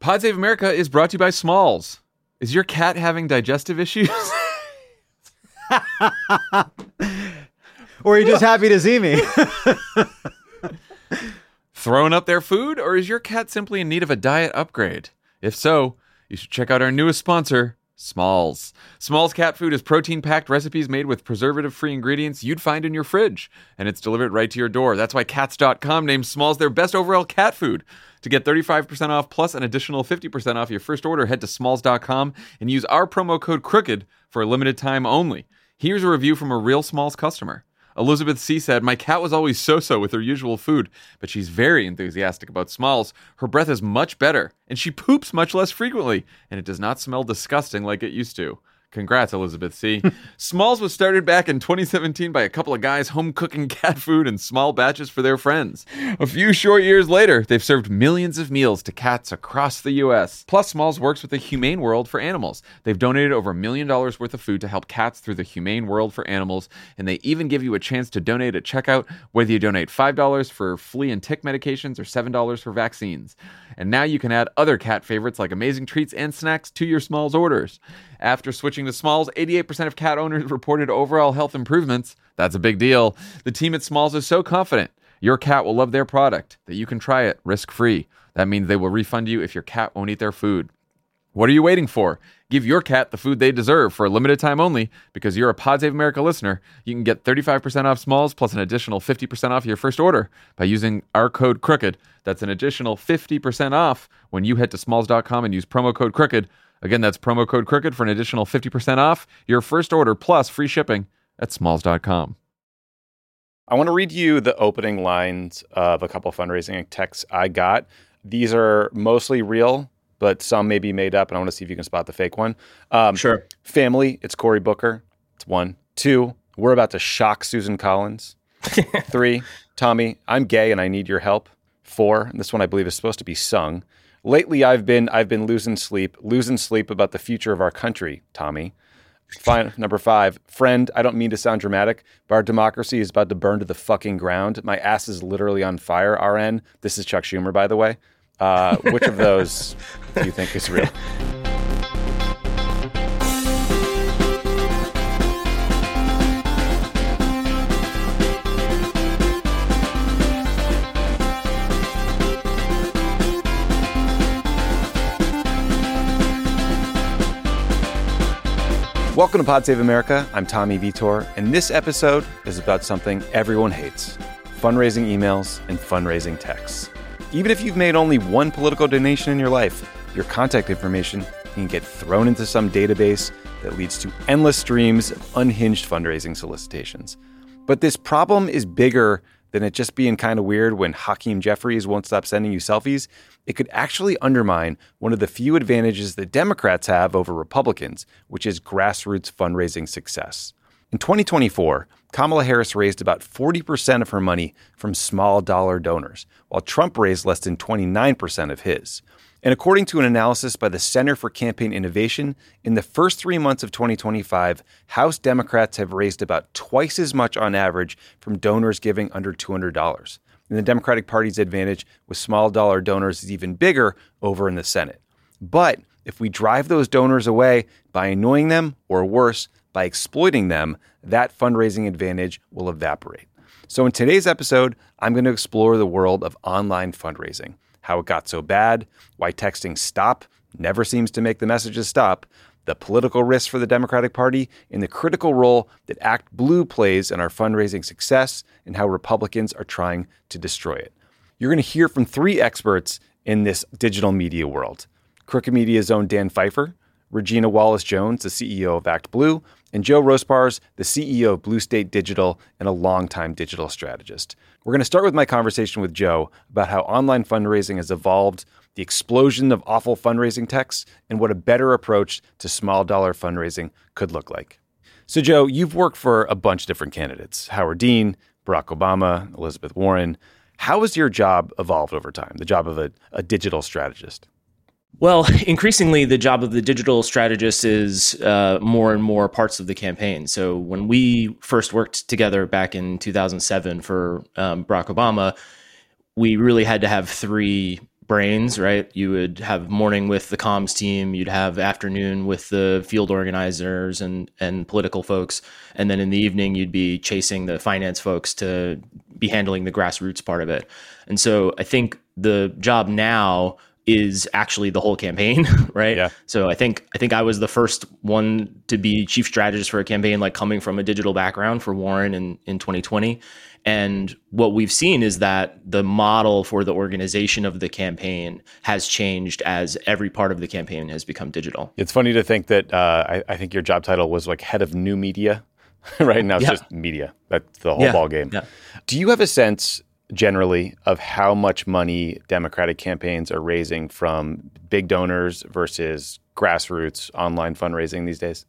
Pod Save America is brought to you by Smalls. Is your cat having digestive issues? Or are you just happy to see me? Throwing up their food? Or is your cat simply in need of a diet upgrade? If so, you should check out our newest sponsor, Smalls. Smalls cat food is protein-packed recipes made with preservative-free ingredients you'd find in your fridge, and it's delivered right to your door. That's why Cats.com named Smalls their best overall cat food. To get 35% off plus an additional 50% off your first order, head to Smalls.com and use our promo code CROOKED for a limited time only. Here's a review from a real Smalls customer. Elizabeth C. said, "My cat was always so-so with her usual food, but she's very enthusiastic about Smalls. Her breath is much better, and she poops much less frequently, and it does not smell disgusting like it used to." Congrats, Elizabeth C. Smalls was started back in 2017 by a couple of guys home cooking cat food in small batches for their friends. A few short years later, they've served millions of meals to cats across the U.S. Plus, Smalls works with the Humane World for Animals. They've donated over $1 million worth of food to help cats through the Humane World for Animals, and they even give you a chance to donate at checkout, whether you donate $5 for flea and tick medications or $7 for vaccines. And now you can add other cat favorites like amazing treats and snacks to your Smalls orders. After switching to Smalls, 88% of cat owners reported overall health improvements. That's a big deal. The team at Smalls is so confident your cat will love their product that you can try it risk-free. That means they will refund you if your cat won't eat their food. What are you waiting for? Give your cat the food they deserve for a limited time only. Because you're a Pod Save America listener, you can get 35% off Smalls plus an additional 50% off your first order by using our code CROOKED. That's an additional 50% off when you head to smalls.com and use promo code CROOKED. Again, that's promo code CROOKED for an additional 50% off your first order plus free shipping at smalls.com. I want to read you the opening lines of a couple fundraising texts I got. These are mostly real, but some may be made up, and I want to see if you can spot the fake one. Sure. Family, it's Cory Booker. It's 1. 2, we're about to shock Susan Collins. 3, Tommy, I'm gay and I need your help. 4, and this one I believe is supposed to be sung. Lately, I've been losing sleep about the future of our country, Tommy. Number 5, friend, I don't mean to sound dramatic, but our democracy is about to burn to the fucking ground. My ass is literally on fire, RN. This is Chuck Schumer, by the way. Which of those do you think is real? Welcome to Pod Save America. I'm Tommy Vitor, and this episode is about something everyone hates: fundraising emails and fundraising texts. Even if you've made only one political donation in your life, your contact information can get thrown into some database that leads to endless streams of unhinged fundraising solicitations. But this problem is bigger than it just being kind of weird when Hakeem Jeffries won't stop sending you selfies. It could actually undermine one of the few advantages that Democrats have over Republicans, which is grassroots fundraising success. In 2024, Kamala Harris raised about 40% of her money from small dollar donors, while Trump raised less than 29% of his. And according to an analysis by the Center for Campaign Innovation, in the first 3 months of 2025, House Democrats have raised about twice as much on average from donors giving under $200. And the Democratic Party's advantage with small dollar donors is even bigger over in the Senate. But if we drive those donors away by annoying them, or worse, by exploiting them, that fundraising advantage will evaporate. So in today's episode, I'm going to explore the world of online fundraising, how it got so bad, why texting stop never seems to make the messages stop, the political risks for the Democratic Party, and the critical role that Act Blue plays in our fundraising success, and how Republicans are trying to destroy it. You're going to hear from 3 experts in this digital media world: Crooked Media's own Dan Pfeiffer, Regina Wallace-Jones, the CEO of Act Blue, and Joe Rospars, the CEO of Blue State Digital and a longtime digital strategist. We're going to start with my conversation with Joe about how online fundraising has evolved, the explosion of awful fundraising texts, and what a better approach to small dollar fundraising could look like. So Joe, you've worked for a bunch of different candidates: Howard Dean, Barack Obama, Elizabeth Warren. How has your job evolved over time, the job of a digital strategist? Well, increasingly, the job of the digital strategist is more and more parts of the campaign. So when we first worked together back in 2007 for Barack Obama, we really had to have 3 brains, right? You would have morning with the comms team, you'd have afternoon with the field organizers and political folks, and then in the evening you'd be chasing the finance folks to be handling the grassroots part of it. And so I think the job now is actually the whole campaign, right? Yeah. So I think I was the first one to be chief strategist for a campaign, like coming from a digital background for Warren in 2020. And what we've seen is that the model for the organization of the campaign has changed as every part of the campaign has become digital. It's funny to think that I think your job title was like head of new media, right? Now it's just media. That's the whole ball game. Yeah. Do you have a sense generally of how much money Democratic campaigns are raising from big donors versus grassroots online fundraising these days?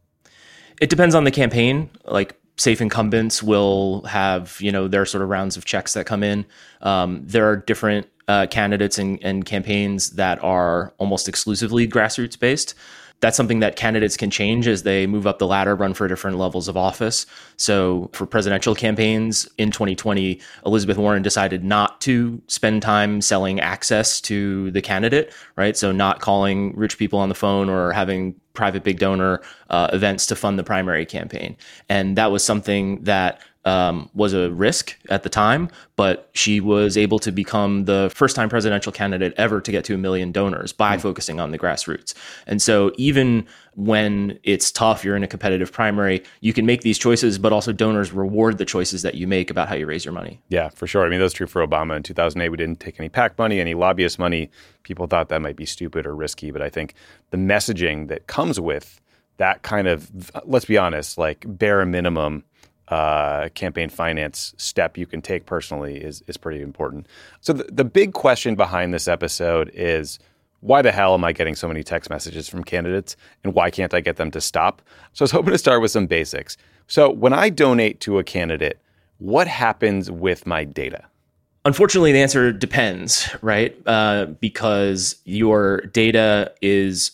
It depends on the campaign. Like safe incumbents will have, their sort of rounds of checks that come in. There are different candidates and campaigns that are almost exclusively grassroots based. That's something that candidates can change as they move up the ladder, run for different levels of office. So for presidential campaigns in 2020, Elizabeth Warren decided not to spend time selling access to the candidate, right? So not calling rich people on the phone or having private big donor events to fund the primary campaign. And that was something that was a risk at the time, but she was able to become the first time presidential candidate ever to get to 1 million donors by focusing on the grassroots. And so even when it's tough, you're in a competitive primary, you can make these choices, but also donors reward the choices that you make about how you raise your money. Yeah, for sure. I mean, that was true for Obama in 2008. We didn't take any PAC money, any lobbyist money. People thought that might be stupid or risky, but I think the messaging that comes with that kind of, let's be honest, like bare minimum campaign finance step you can take personally is pretty important. So the big question behind this episode is, why the hell am I getting so many text messages from candidates, and why can't I get them to stop? So I was hoping to start with some basics. So when I donate to a candidate, what happens with my data? Unfortunately, the answer depends, right? Because your data is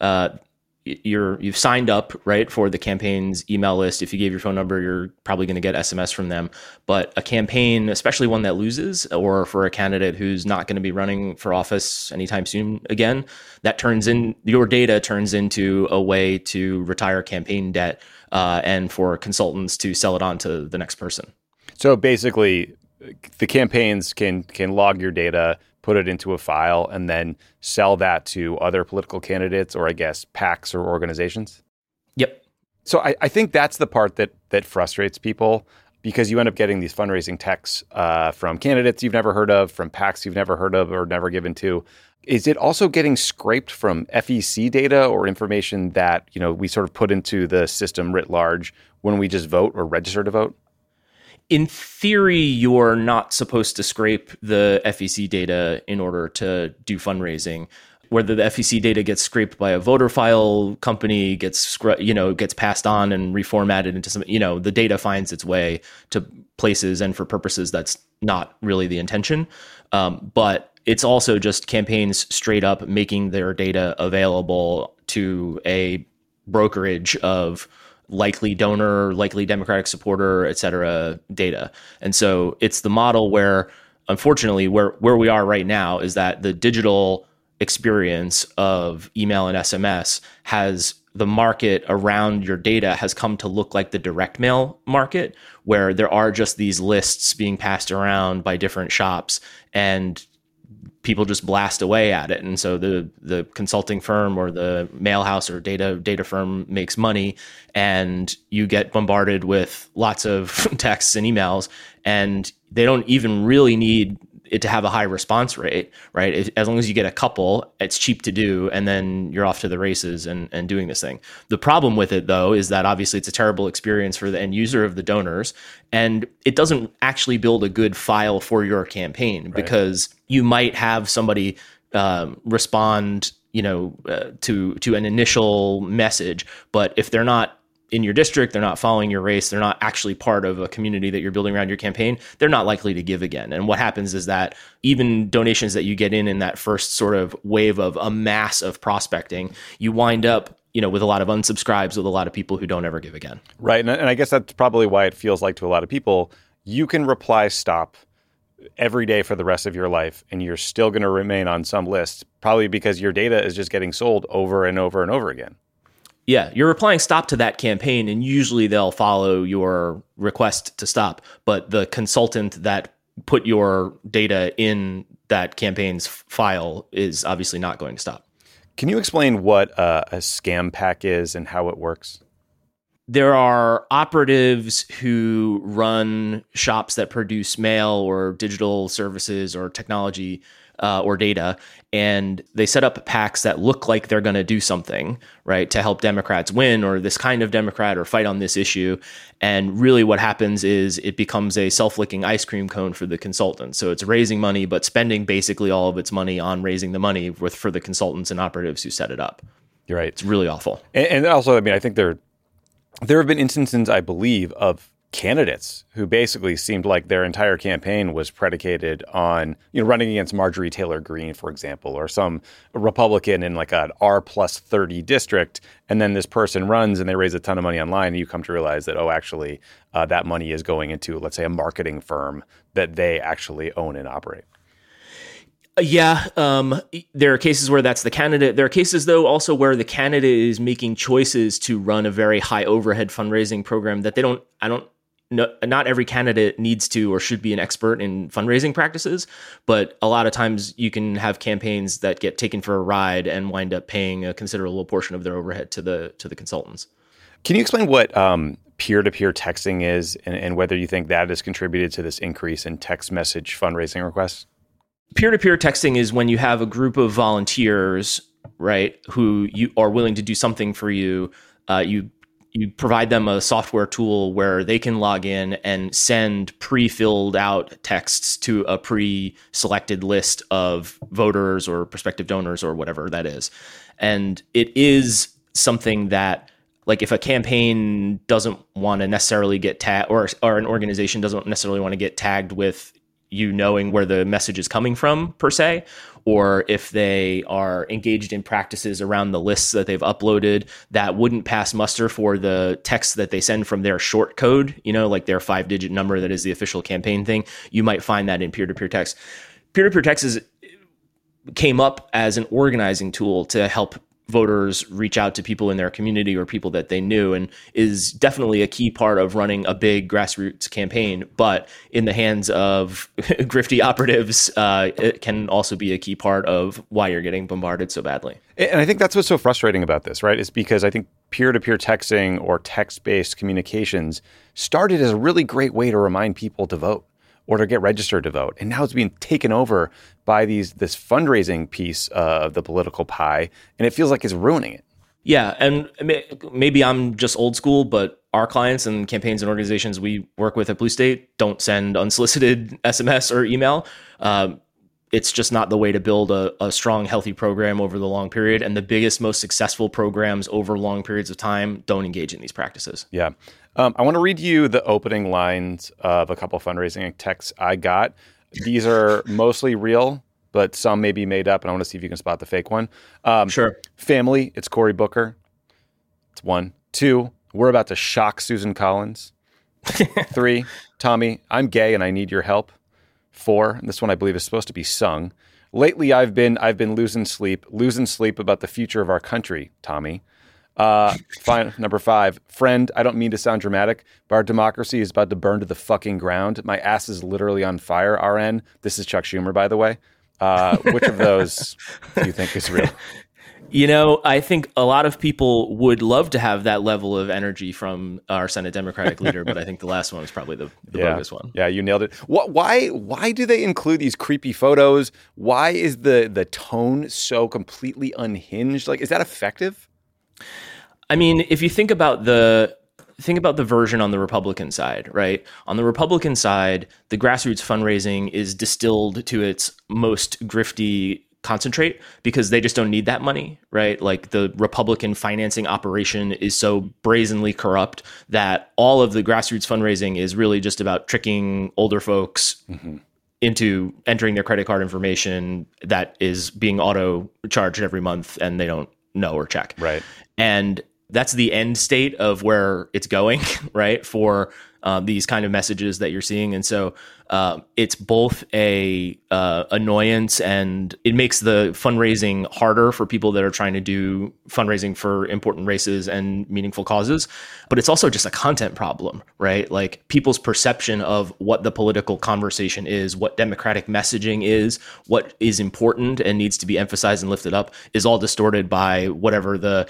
you've signed up, right, for the campaign's email list. If you gave your phone number, you're probably going to get SMS from them. But a campaign, especially one that loses, or for a candidate who's not going to be running for office anytime soon again, your data turns into a way to retire campaign debt and for consultants to sell it on to the next person. So basically, the campaigns can log your data, put it into a file, and then sell that to other political candidates, or I guess PACs or organizations? Yep. So I think that's the part that frustrates people, because you end up getting these fundraising texts from candidates you've never heard of, from PACs you've never heard of or never given to. Is it also getting scraped from FEC data or information that we sort of put into the system writ large when we just vote or register to vote? In theory, you're not supposed to scrape the FEC data in order to do fundraising. Whether the FEC data gets scraped by a voter file company, gets passed on and reformatted into some, the data finds its way to places and for purposes that's not really the intention. But it's also just campaigns straight up making their data available to a brokerage of likely donor, likely Democratic supporter, et cetera, data. And so it's the model where, unfortunately, where we are right now is that the digital experience of email and SMS has the market around your data has come to look like the direct mail market, where there are just these lists being passed around by different shops and people just blast away at it. And so the consulting firm or the mail house or data firm makes money, and you get bombarded with lots of texts and emails, and they don't even really need it to have a high response rate, right? As long as you get a couple, it's cheap to do, and then you're off to the races and doing this thing. The problem with it, though, is that obviously it's a terrible experience for the end user of the donors, and it doesn't actually build a good file for your campaign, right? Because you might have somebody respond, to an initial message, but if they're not in your district, they're not following your race, they're not actually part of a community that you're building around your campaign, they're not likely to give again. And what happens is that even donations that you get in that first sort of wave of a mass of prospecting, you wind up, with a lot of unsubscribes, with a lot of people who don't ever give again. Right. And I guess that's probably why it feels like to a lot of people, you can reply stop every day for the rest of your life, and you're still going to remain on some list, probably because your data is just getting sold over and over and over again. Yeah, you're applying stop to that campaign, and usually they'll follow your request to stop. But the consultant that put your data in that campaign's file is obviously not going to stop. Can you explain what a scam pack is and how it works? There are operatives who run shops that produce mail or digital services or technology or data, and they set up PACs that look like they're going to do something, right, to help Democrats win or this kind of Democrat or fight on this issue. And really what happens is it becomes a self-licking ice cream cone for the consultant. So it's raising money, but spending basically all of its money on raising the money for the consultants and operatives who set it up. You're right. It's really awful. And also, I mean, I think there have been instances, I believe, of candidates who basically seemed like their entire campaign was predicated on, running against Marjorie Taylor Greene, for example, or some Republican in like an R+30 district. And then this person runs and they raise a ton of money online. And you come to realize that, actually, that money is going into, let's say, a marketing firm that they actually own and operate. Yeah, there are cases where that's the candidate. There are cases, though, also where the candidate is making choices to run a very high overhead fundraising program that not every candidate needs to or should be an expert in fundraising practices, but a lot of times you can have campaigns that get taken for a ride and wind up paying a considerable portion of their overhead to the consultants. Can you explain what peer-to-peer texting is and whether you think that has contributed to this increase in text message fundraising requests? Peer-to-peer texting is when you have a group of volunteers, right, who you are willing to do something for you. You provide them a software tool where they can log in and send pre-filled out texts to a pre-selected list of voters or prospective donors or whatever that is. And it is something that, like, if a campaign doesn't want to necessarily get tagged, or an organization doesn't necessarily want to get tagged with you knowing where the message is coming from, per se, or if they are engaged in practices around the lists that they've uploaded that wouldn't pass muster for the text that they send from their short code, like their 5-digit number that is the official campaign thing, you might find that in peer-to-peer text. Peer-to-peer text came up as an organizing tool to help voters reach out to people in their community or people that they knew, and is definitely a key part of running a big grassroots campaign. But in the hands of grifty operatives, it can also be a key part of why you're getting bombarded so badly. And I think that's what's so frustrating about this, right? Is because I think peer-to-peer texting or text-based communications started as a really great way to remind people to vote or to get registered to vote. And now it's being taken over by this fundraising piece of the political pie, and it feels like it's ruining it. Yeah, and maybe I'm just old school, but our clients and campaigns and organizations we work with at Blue State don't send unsolicited SMS or email. It's just not the way to build a strong, healthy program over the long period. And the biggest, most successful programs over long periods of time don't engage in these practices. Yeah. I want to read you the opening lines of a couple fundraising texts I got. These are mostly real, but some may be made up, and I want to see if you can spot the fake one. Sure. Family, it's Cory Booker. It's 1. 2, we're about to shock Susan Collins. 3, Tommy, I'm gay and I need your help. 4, and this one I believe is supposed to be sung. Lately, I've been losing sleep about the future of our country, Tommy. Number 5, friend, I don't mean to sound dramatic, but our democracy is about to burn to the fucking ground. My ass is literally on fire, RN. This is Chuck Schumer, by the way. Which of those do you think is real? I think a lot of people would love to have that level of energy from our Senate Democratic leader, but I think the last one was probably the bogus one. Yeah, you nailed it. Why do they include these creepy photos? Why is the tone so completely unhinged? Like, is that effective? I mean, if you think about the version on the Republican side, right? On the Republican side, the grassroots fundraising is distilled to its most grifty concentrate because they just don't need that money, right? Like, the Republican financing operation is so brazenly corrupt that all of the grassroots fundraising is really just about tricking older folks into entering their credit card information that is being auto charged every month and they don't know or check. Right. And that's the end state of where it's going, right? For these kind of messages that you're seeing. And so it's both a annoyance, and it makes the fundraising harder for people that are trying to do fundraising for important races and meaningful causes. But it's also just a content problem, right? Like people's perception of what the political conversation is, what democratic messaging is, what is important and needs to be emphasized and lifted up is all distorted by whatever the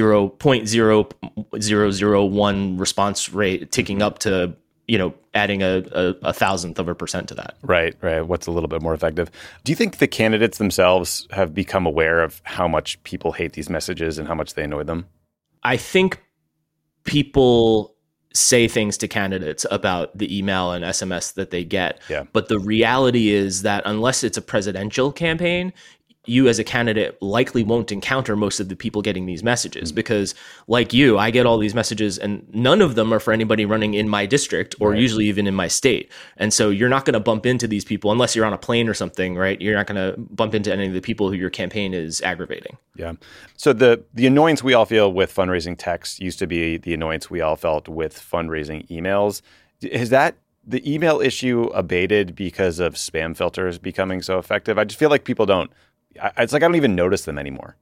0.0001 response rate ticking up to, adding a thousandth of a percent to that. Right. What's a little bit more effective. Do you think the candidates themselves have become aware of how much people hate these messages and how much they annoy them? I think people say things to candidates about the email and SMS that they get. Yeah. But the reality is that unless it's a presidential campaign, you as a candidate likely won't encounter most of the people getting these messages, because like you, I get all these messages and none of them are for anybody running in my district or usually even in my state. And so you're not going to bump into these people unless you're on a plane or something, right? You're not going to bump into any of the people who your campaign is aggravating. Yeah. So the annoyance we all feel with fundraising texts used to be the annoyance we all felt with fundraising emails. Is that the email issue abated because of spam filters becoming so effective? I just feel like people don't. It's like I don't even notice them anymore.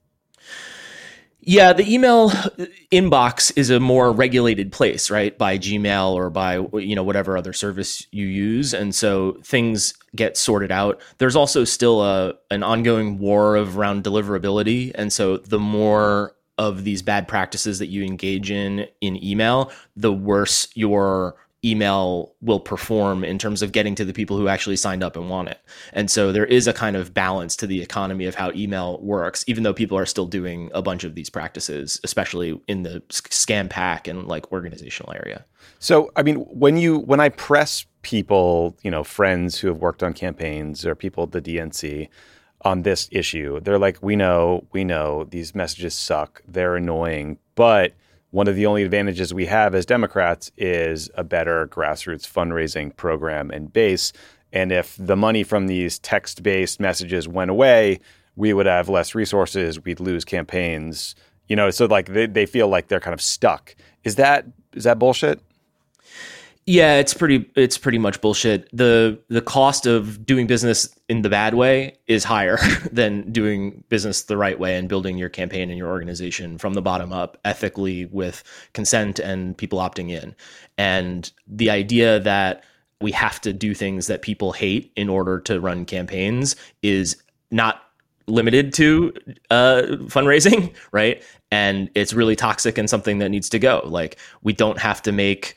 Yeah, the email inbox is a more regulated place, right? By Gmail or by whatever other service you use, and so things get sorted out. There's also still an ongoing war around deliverability, and so the more of these bad practices that you engage in email, the worse your email will perform in terms of getting to the people who actually signed up and want it. And so there is a kind of balance to the economy of how email works, even though people are still doing a bunch of these practices, especially in the scam pack and like organizational area. So, I mean, when I press people, friends who have worked on campaigns or people at the DNC on this issue, they're like, we know these messages suck. They're annoying, but one of the only advantages we have as Democrats is a better grassroots fundraising program and base. And if the money from these text-based messages went away, we would have less resources. We'd lose campaigns. So like they feel like they're kind of stuck. Is that bullshit? Yeah, it's pretty much bullshit. The cost of doing business in the bad way is higher than doing business the right way and building your campaign and your organization from the bottom up ethically with consent and people opting in. And the idea that we have to do things that people hate in order to run campaigns is not limited to fundraising, right? And it's really toxic and something that needs to go. Like, we don't have to make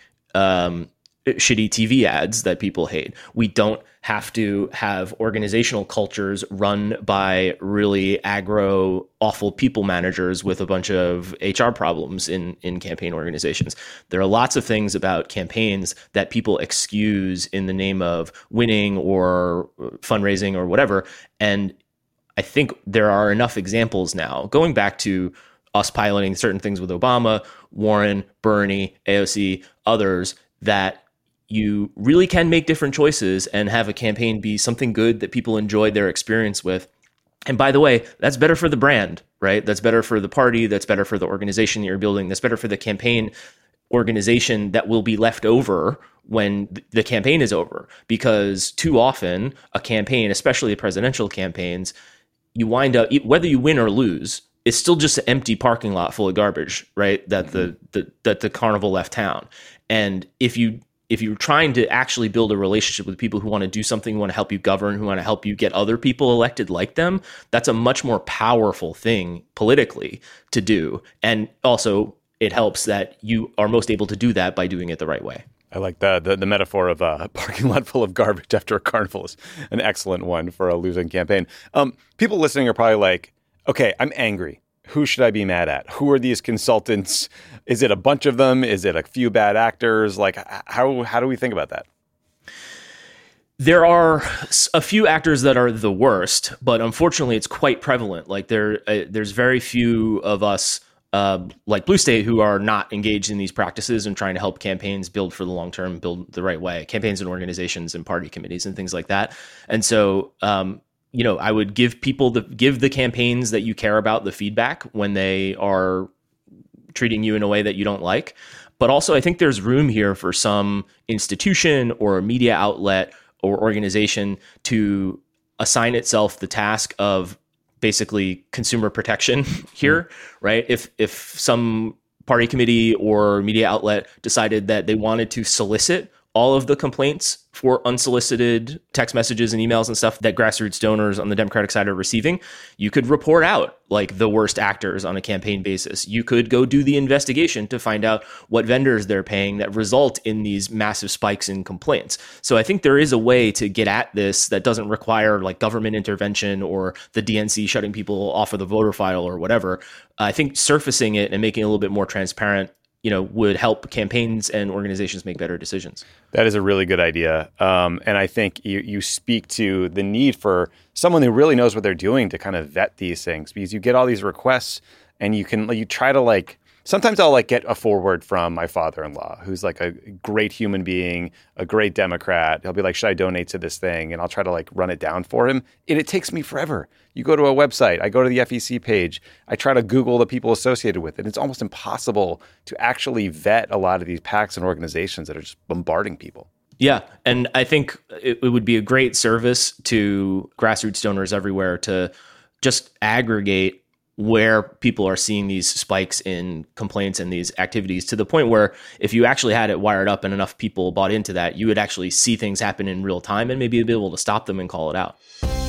shitty TV ads that people hate. We don't have to have organizational cultures run by really aggro, awful people managers with a bunch of HR problems in campaign organizations. There are lots of things about campaigns that people excuse in the name of winning or fundraising or whatever. And I think there are enough examples now, going back to us piloting certain things with Obama, Warren, Bernie, AOC, others, that you really can make different choices and have a campaign be something good that people enjoy their experience with. And by the way, that's better for the brand, right? That's better for the party. That's better for the organization that you're building. That's better for the campaign organization that will be left over when the campaign is over. Because too often a campaign, especially presidential campaigns, you wind up, whether you win or lose, it's still just an empty parking lot full of garbage, right? That the carnival left town. And if you're trying to actually build a relationship with people who want to do something, who want to help you govern, who want to help you get other people elected like them, that's a much more powerful thing politically to do. And also, it helps that you are most able to do that by doing it the right way. I like the metaphor of a parking lot full of garbage after a carnival is an excellent one for a losing campaign. People listening are probably like, okay, I'm angry. Who should I be mad at? Who are these consultants? Is it a bunch of them? Is it a few bad actors? Like, how do we think about that? There are a few actors that are the worst, but unfortunately, it's quite prevalent. Like there's very few of us, like Blue State, who are not engaged in these practices and trying to help campaigns build for the long term, build the right way, campaigns and organizations and party committees and things like that. And so, I would give the campaigns that you care about the feedback when they are treating you in a way that you don't like. But also, I think there's room here for some institution or media outlet or organization to assign itself the task of basically consumer protection here, right? If some party committee or media outlet decided that they wanted to solicit all of the complaints for unsolicited text messages and emails and stuff that grassroots donors on the Democratic side are receiving, you could report out like the worst actors on a campaign basis. You could go do the investigation to find out what vendors they're paying that result in these massive spikes in complaints. So I think there is a way to get at this that doesn't require like government intervention or the DNC shutting people off of the voter file or whatever. I think surfacing it and making it a little bit more transparent would help campaigns and organizations make better decisions. That is a really good idea. And I think you speak to the need for someone who really knows what they're doing to kind of vet these things, because you get all these requests and you try to sometimes I'll get a forward from my father-in-law, who's like a great human being, a great Democrat. He'll be like, should I donate to this thing? And I'll try to run it down for him. And it takes me forever. You go to a website, I go to the FEC page, I try to Google the people associated with it. It's almost impossible to actually vet a lot of these PACs and organizations that are just bombarding people. Yeah. And I think it would be a great service to grassroots donors everywhere to just aggregate where people are seeing these spikes in complaints and these activities, to the point where if you actually had it wired up and enough people bought into that, you would actually see things happen in real time and maybe be able to stop them and call it out.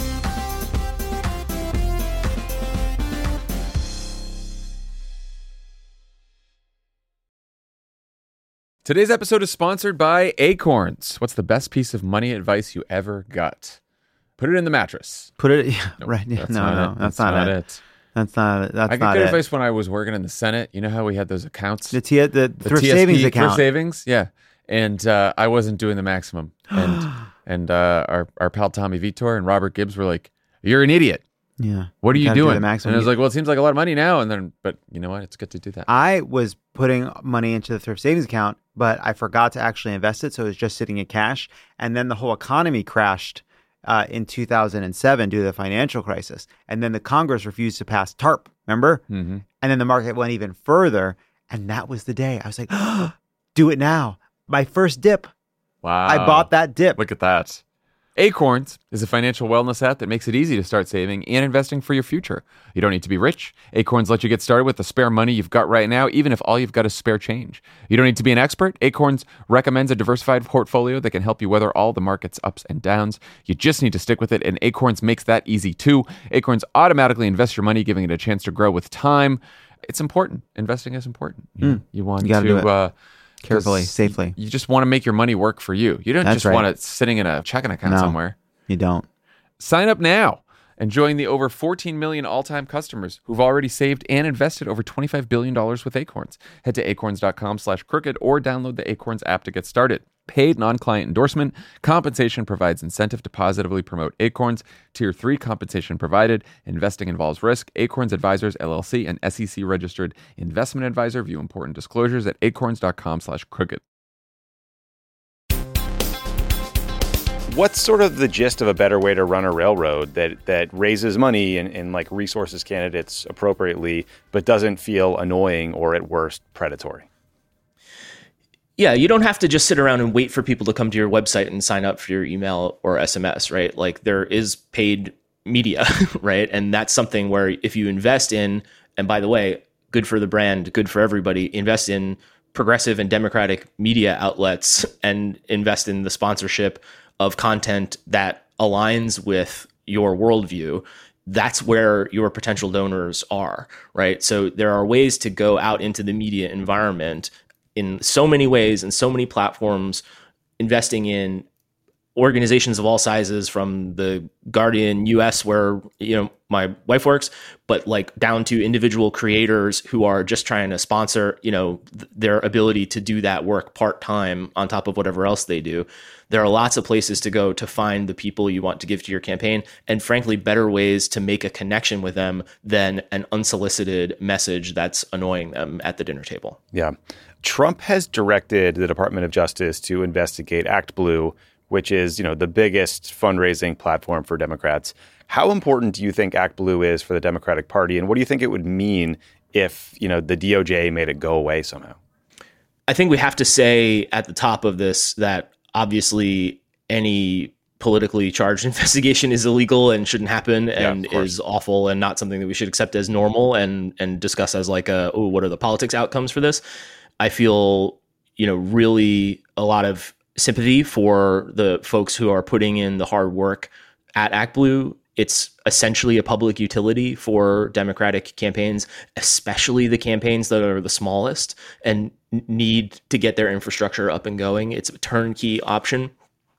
Today's episode is sponsored by Acorns. What's the best piece of money advice you ever got? Put it in the mattress. Put it Nope, right. that's No, not no, it. that's not it. That's not it. That's I got not good it. advice when I was working in the Senate. You know how we had those accounts? The thrift TSP, savings account. Thrift savings, yeah. And I wasn't doing the maximum. And our pal Tommy Vitor and Robert Gibbs were like, "You're an idiot. Yeah. What are you gotta do doing?" the maximum. And I was like, "Well, it seems like a lot of money now." But you know what? It's good to do that. I was putting money into the thrift savings account, but I forgot to actually invest it, so it was just sitting in cash. And then the whole economy crashed in 2007 due to the financial crisis. And then the Congress refused to pass TARP, remember? Mm-hmm. And then the market went even further. And that was the day. I was like, oh, do it now. My first dip. Wow. I bought that dip. Look at that. Acorns is a financial wellness app that makes it easy to start saving and investing for your future. You don't need to be rich. Acorns let you get started with the spare money you've got right now, even if all you've got is spare change. You don't need to be an expert. Acorns recommends a diversified portfolio that can help you weather all the market's ups and downs. You just need to stick with it, and Acorns makes that easy too. Acorns automatically invests your money, giving it a chance to grow with time. It's important. Investing is important. You want gotta to... do it. Carefully, 'cause safely. You just want to make your money work for you. You don't That's just want right. it sitting in a checking account No. somewhere. You don't. Sign up now and join the over 14 million all-time customers who've already saved and invested over $25 billion with Acorns. Head to acorns.com/crooked or download the Acorns app to get started. Paid non-client endorsement. Compensation provides incentive to positively promote Acorns. Tier 3 compensation provided. Investing involves risk. Acorns Advisors, LLC, an SEC-registered investment advisor. View important disclosures at acorns.com/crooked. What's sort of the gist of a better way to run a railroad that raises money and resources candidates appropriately, but doesn't feel annoying or at worst predatory? Yeah, you don't have to just sit around and wait for people to come to your website and sign up for your email or SMS, right? Like there is paid media, right? And that's something where if you invest in, and by the way, good for the brand, good for everybody, invest in progressive and democratic media outlets and invest in the sponsorship of content that aligns with your worldview, that's where your potential donors are, right? So there are ways to go out into the media environment in so many ways and so many platforms, investing in organizations of all sizes, from the Guardian US, where my wife works, but like down to individual creators who are just trying to sponsor their ability to do that work part-time on top of whatever else they do. There are lots of places to go to find the people you want to give to your campaign, and frankly, better ways to make a connection with them than an unsolicited message that's annoying them at the dinner table. Yeah. Trump has directed the Department of Justice to investigate ActBlue, which is, the biggest fundraising platform for Democrats. How important do you think ActBlue is for the Democratic Party? And what do you think it would mean if, the DOJ made it go away somehow? I think we have to say at the top of this that obviously any politically charged investigation is illegal and shouldn't happen and is awful and not something that we should accept as normal and discuss as like what are the politics outcomes for this. I feel, really a lot of sympathy for the folks who are putting in the hard work at ActBlue. It's essentially a public utility for Democratic campaigns, especially the campaigns that are the smallest and need to get their infrastructure up and going. It's a turnkey option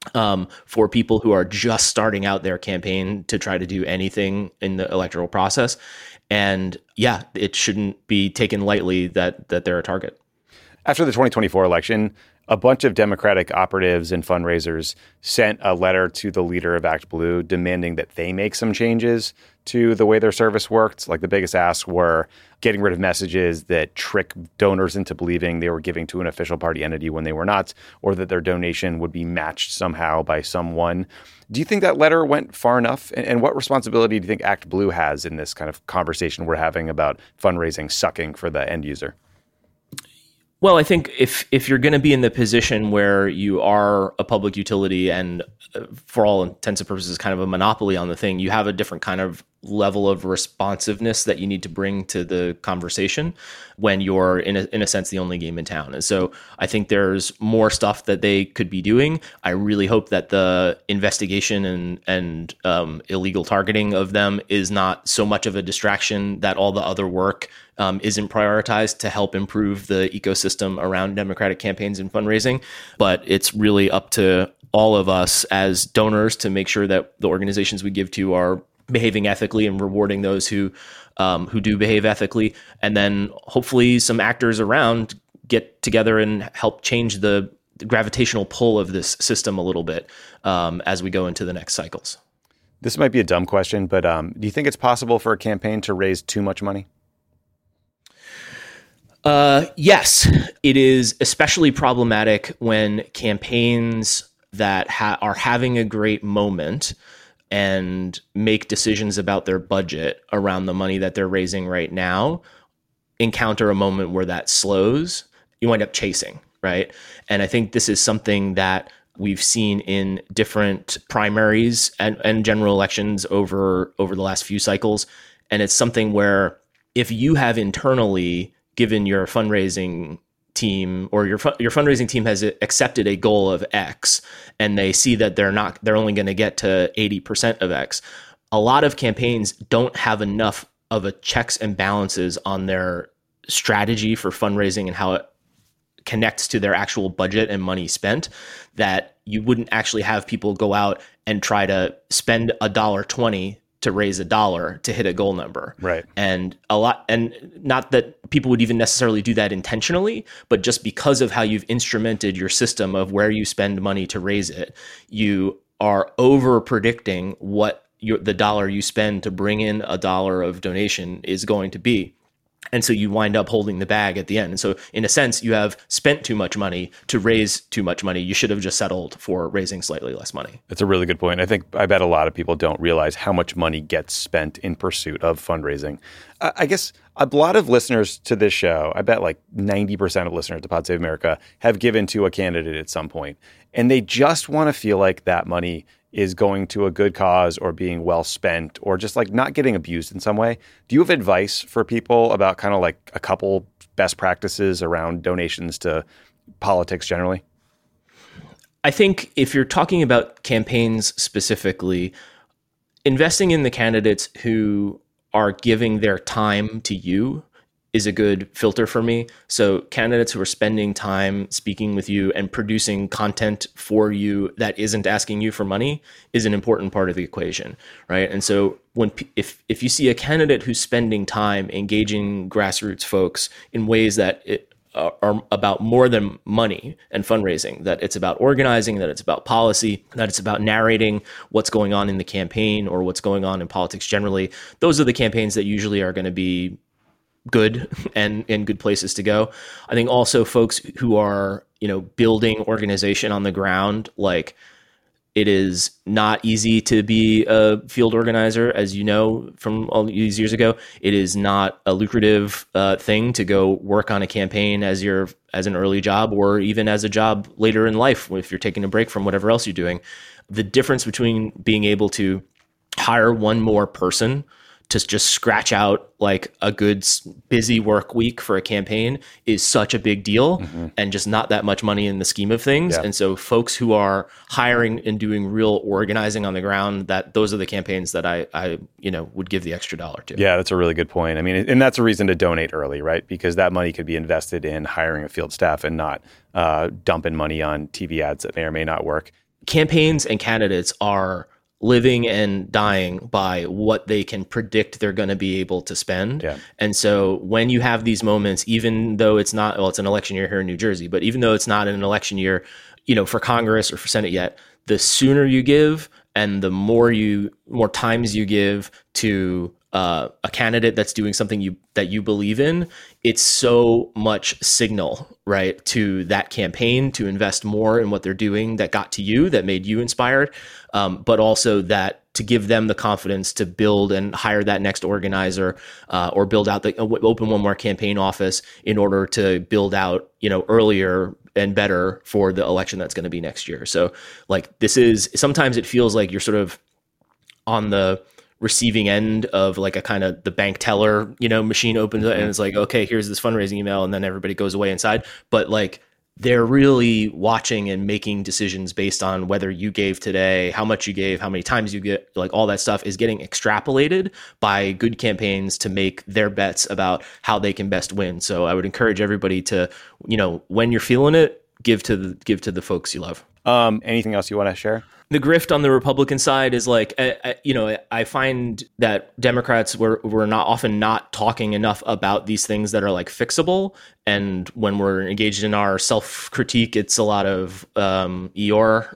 for people who are just starting out their campaign to try to do anything in the electoral process. And yeah, it shouldn't be taken lightly that they're a target. After the 2024 election, a bunch of Democratic operatives and fundraisers sent a letter to the leader of ActBlue demanding that they make some changes to the way their service worked. Like the biggest asks were getting rid of messages that trick donors into believing they were giving to an official party entity when they were not, or that their donation would be matched somehow by someone. Do you think that letter went far enough? And what responsibility do you think ActBlue has in this kind of conversation we're having about fundraising sucking for the end user? Well, I think if you're going to be in the position where you are a public utility and for all intents and purposes kind of a monopoly on the thing, you have a different kind of level of responsiveness that you need to bring to the conversation when you're in a sense the only game in town. And so I think there's more stuff that they could be doing. I really hope that the investigation and illegal targeting of them is not so much of a distraction that all the other work isn't prioritized to help improve the ecosystem around Democratic campaigns and fundraising. But it's really up to all of us as donors to make sure that the organizations we give to are behaving ethically and rewarding those who do behave ethically. And then hopefully some actors around get together and help change the gravitational pull of this system a little bit as we go into the next cycles. This might be a dumb question, but do you think it's possible for a campaign to raise too much money? Yes, it is especially problematic when campaigns that are having a great moment and make decisions about their budget around the money that they're raising right now encounter a moment where that slows. You wind up chasing, right? And I think this is something that we've seen in different primaries and general elections over the last few cycles. And it's something where if you have internally given your fundraising team or your fundraising team has accepted a goal of X and they see that they're only going to get to 80% of X. A lot of campaigns don't have enough of a checks and balances on their strategy for fundraising and how it connects to their actual budget and money spent, that you wouldn't actually have people go out and try to spend $1.20 to raise $1 to hit a goal number. Right. And not that people would even necessarily do that intentionally, but just because of how you've instrumented your system of where you spend money to raise it, you are over predicting what the dollar you spend to bring in $1 of donation is going to be. And so you wind up holding the bag at the end. And so in a sense, you have spent too much money to raise too much money. You should have just settled for raising slightly less money. That's a really good point. I bet a lot of people don't realize how much money gets spent in pursuit of fundraising. I guess a lot of listeners to this show, I bet like 90% of listeners to Pod Save America have given to a candidate at some point. And they just want to feel like that money is going to a good cause or being well spent or just like not getting abused in some way. Do you have advice for people about kind of like a couple best practices around donations to politics generally? I think if you're talking about campaigns specifically, investing in the candidates who are giving their time to you is a good filter for me. So candidates who are spending time speaking with you and producing content for you that isn't asking you for money is an important part of the equation, right? And so if you see a candidate who's spending time engaging grassroots folks in ways that are about more than money and fundraising, that it's about organizing, that it's about policy, that it's about narrating what's going on in the campaign or what's going on in politics generally, those are the campaigns that usually are going to be good and good places to go. I think also folks who are, building organization on the ground, like It is not easy to be a field organizer, as you know from all these years ago. It is not a lucrative thing to go work on a campaign as an early job, or even as a job later in life if you're taking a break from whatever else you're doing. The difference between being able to hire one more person to just scratch out like a good busy work week for a campaign is such a big deal, and just not that much money in the scheme of things. Yeah. And so folks who are hiring and doing real organizing on the ground, those are the campaigns that I would give the extra dollar to. Yeah, that's a really good point. I mean, and that's a reason to donate early, right? Because that money could be invested in hiring a field staff and not dumping money on TV ads that may or may not work. Campaigns and candidates are living and dying by what they can predict they're going to be able to spend. Yeah. And so when you have these moments, even though it's not, well, it's an election year here in New Jersey, but even though it's not an election year, for Congress or for Senate yet, the sooner you give and the more times you give to a candidate that's doing something that you believe in, it's so much signal, right, to that campaign to invest more in what they're doing that got to you, that made you inspired, but also that to give them the confidence to build and hire that next organizer, or build out open one more campaign office in order to build out, earlier and better for the election that's going to be next year. So like sometimes it feels like you're sort of on the receiving end of like a kind of the bank teller, machine opens and it's like, okay, here's this fundraising email, and then everybody goes away inside. But like they're really watching and making decisions based on whether you gave today, how much you gave, how many times you get, like all that stuff is getting extrapolated by good campaigns to make their bets about how they can best win. So I would encourage everybody to, when you're feeling it, give to the folks you love. Anything else you want to share? The grift on the Republican side is like, I find that Democrats were often not talking enough about these things that are like fixable. And when we're engaged in our self-critique, it's a lot of Eeyore,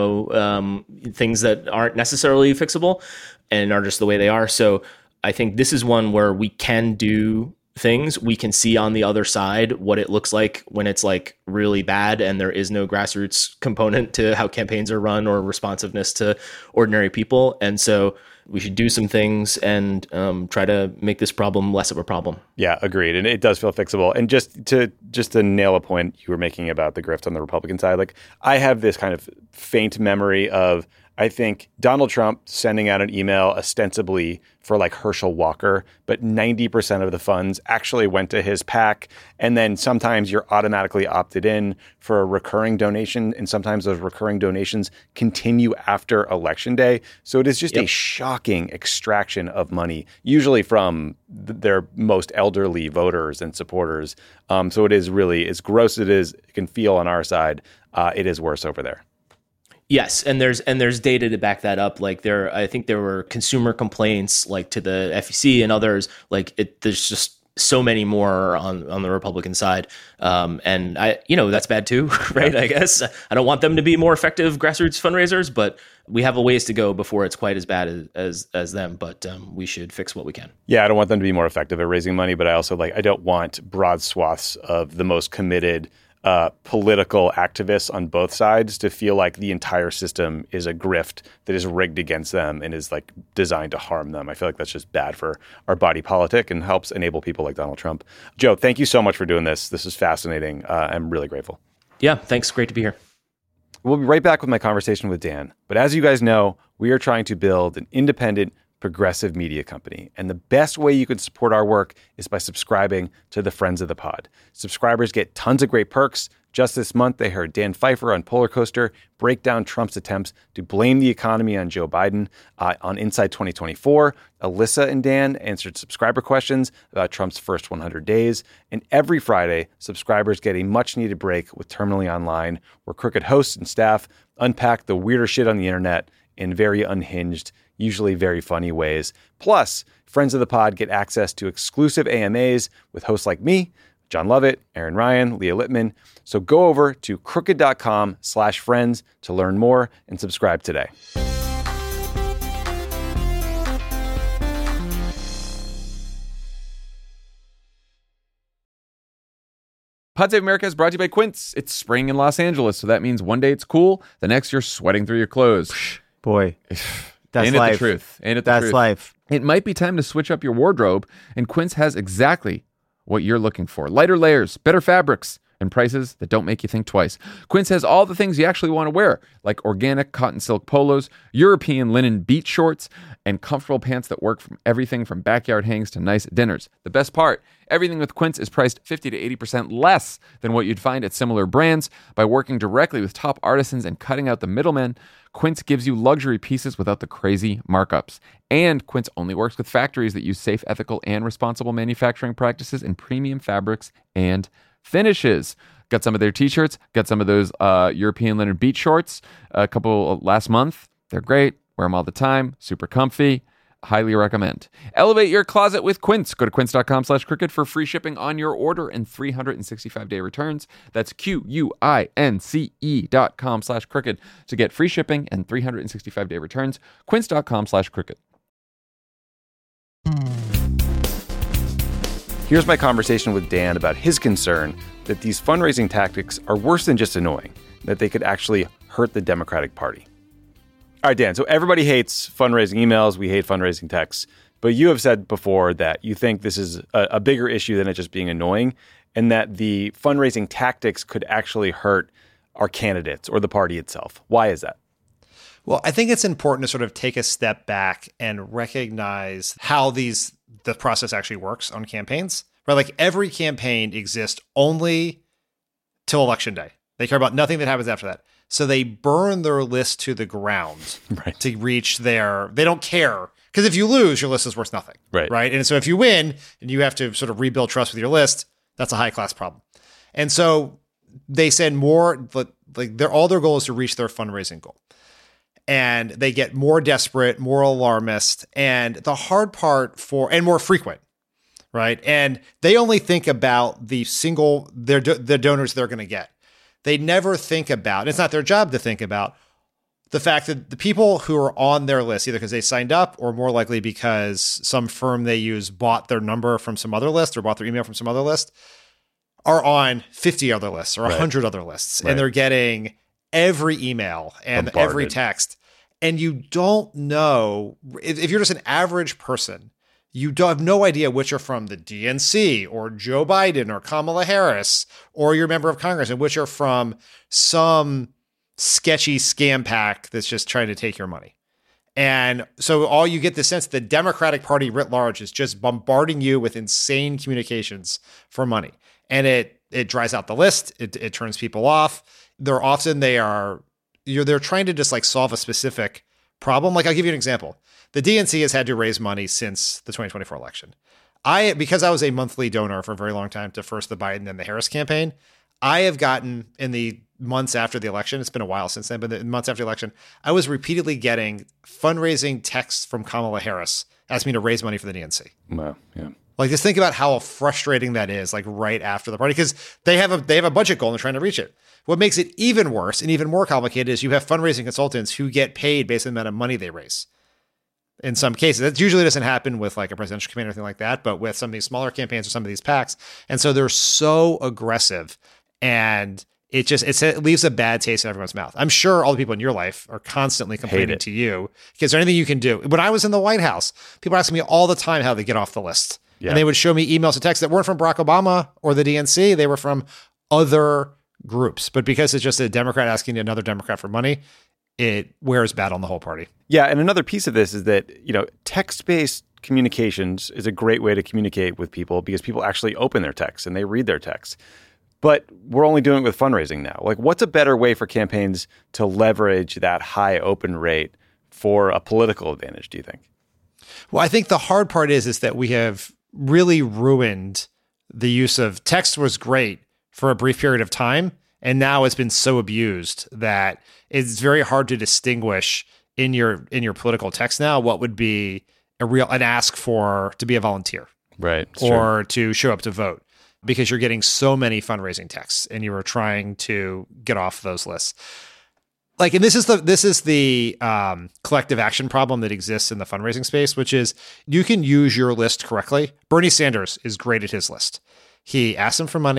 things that aren't necessarily fixable and are just the way they are. So I think this is one where we can do things. We can see on the other side what it looks like when it's like really bad and there is no grassroots component to how campaigns are run or responsiveness to ordinary people. And so we should do some things and try to make this problem less of a problem. Yeah, agreed. And it does feel fixable. And just to nail a point you were making about the grift on the Republican side, like I have this kind of faint memory of, I think, Donald Trump sending out an email ostensibly for like Herschel Walker, but 90% of the funds actually went to his PAC. And then sometimes you're automatically opted in for a recurring donation. And sometimes those recurring donations continue after Election Day. So it is just a shocking extraction of money, usually from their most elderly voters and supporters. So it is really, as gross as it can feel on our side, it is worse over there. Yes, and there's data to back that up. Like I think there were consumer complaints like to the FEC and others. Like there's just so many more on the Republican side, and that's bad too, right? Yeah. I guess I don't want them to be more effective grassroots fundraisers, but we have a ways to go before it's quite as bad as them. But we should fix what we can. Yeah, I don't want them to be more effective at raising money, but I also I don't want broad swaths of the most committed political activists on both sides to feel like the entire system is a grift that is rigged against them and is like designed to harm them. I feel like that's just bad for our body politic and helps enable people like Donald Trump. Joe, thank you so much for doing this. This is fascinating. I'm really grateful. Yeah, thanks. Great to be here. We'll be right back with my conversation with Dan. But as you guys know, we are trying to build an independent, progressive media company. And the best way you can support our work is by subscribing to the Friends of the Pod. Subscribers get tons of great perks. Just this month, they heard Dan Pfeiffer on Polar Coaster break down Trump's attempts to blame the economy on Joe Biden. On Inside 2024, Alyssa and Dan answered subscriber questions about Trump's first 100 days. And every Friday, subscribers get a much-needed break with Terminally Online, where Crooked hosts and staff unpack the weirder shit on the internet in very unhinged, usually very funny ways. Plus, Friends of the Pod get access to exclusive AMAs with hosts like me, John Lovett, Aaron Ryan, Leah Littman. So go over to crooked.com/friends to learn more and subscribe today. Pod Save America is brought to you by Quince. It's spring in Los Angeles, so that means one day it's cool, the next you're sweating through your clothes. Boy, that's Ain't it life. the truth? Ain't it the That's truth? life. It might be time to switch up your wardrobe, and Quince has exactly what you're looking for. Lighter layers, better fabrics, and prices that don't make you think twice. Quince has all the things you actually want to wear, like organic cotton silk polos, European linen beach shorts, and comfortable pants that work from everything from backyard hangs to nice dinners. The best part, everything with Quince is priced 50 to 80% less than what you'd find at similar brands. By working directly with top artisans and cutting out the middlemen, Quince gives you luxury pieces without the crazy markups. And Quince only works with factories that use safe, ethical, and responsible manufacturing practices and premium fabrics and finishes. Got some of their t-shirts, got some of those European linen beach shorts a couple last month. They're great. Wear them all the time. Super comfy. Highly recommend. Elevate your closet with Quince. Go to quince.com/crooked for free shipping on your order and 365-day returns. That's QUINCE.com/crooked to get free shipping and 365-day returns. Quince.com/crooked. Here's my conversation with Dan about his concern that these fundraising tactics are worse than just annoying, that they could actually hurt the Democratic Party. All right, Dan, so everybody hates fundraising emails. We hate fundraising texts. But you have said before that you think this is a bigger issue than it just being annoying, and that the fundraising tactics could actually hurt our candidates or the party itself. Why is that? Well, I think it's important to sort of take a step back and recognize how the process actually works on campaigns, right? Like every campaign exists only till election day. They care about nothing that happens after that. So they burn their list to the ground to reach they don't care. Because if you lose, your list is worth nothing. Right. And so if you win and you have to sort of rebuild trust with your list, that's a high class problem. And so they send more, all their goal is to reach their fundraising goal. And they get more desperate, more alarmist, and the hard part and more frequent, right? And they only think about the donors they're going to get. They never think about, it's not their job to think about the fact that the people who are on their list, either because they signed up or more likely because some firm they use bought their number from some other list or bought their email from some other list, are on 50 other lists or 100 other lists. And they're getting every email and every text. And you don't know, if you're just an average person, you don't have no idea which are from the DNC or Joe Biden or Kamala Harris or your member of Congress, and which are from some sketchy scam pack that's just trying to take your money. And so all you get the sense the Democratic Party writ large is just bombarding you with insane communications for money. And it dries out the list. It turns people off. They're trying to just like solve a specific problem. Like I'll give you an example. The DNC has had to raise money since the 2024 election. Because I was a monthly donor for a very long time to first the Biden and the Harris campaign, I have gotten in the months after the election, it's been a while since then, but the months after the election, I was repeatedly getting fundraising texts from Kamala Harris asking me to raise money for the DNC. Wow, yeah. Like just think about how frustrating that is, like right after the party, because they have a budget goal and they're trying to reach it. What makes it even worse and even more complicated is you have fundraising consultants who get paid based on the amount of money they raise. In some cases, that usually doesn't happen with like a presidential campaign or anything like that, but with some of these smaller campaigns or some of these PACs. And so they're so aggressive, and it leaves a bad taste in everyone's mouth. I'm sure all the people in your life are constantly complaining to you. Is there anything you can do? When I was in the White House, people asked me all the time how they get off the list. Yeah. And they would show me emails and texts that weren't from Barack Obama or the DNC. They were from other groups. But because it's just a Democrat asking another Democrat for money, it wears bad on the whole party. Yeah. And another piece of this is that, text-based communications is a great way to communicate with people because people actually open their texts and they read their texts. But we're only doing it with fundraising now. Like, what's a better way for campaigns to leverage that high open rate for a political advantage, do you think? Well, I think the hard part is that we have really ruined the use of text. Was great for a brief period of time, and now it's been so abused that it's very hard to distinguish in your political text now what would be an ask for to be a volunteer, right, or to show up to vote, because you're getting so many fundraising texts and you are trying to get off those lists. Like, and this is the collective action problem that exists in the fundraising space, which is you can use your list correctly. Bernie Sanders is great at his list. He asks them for money.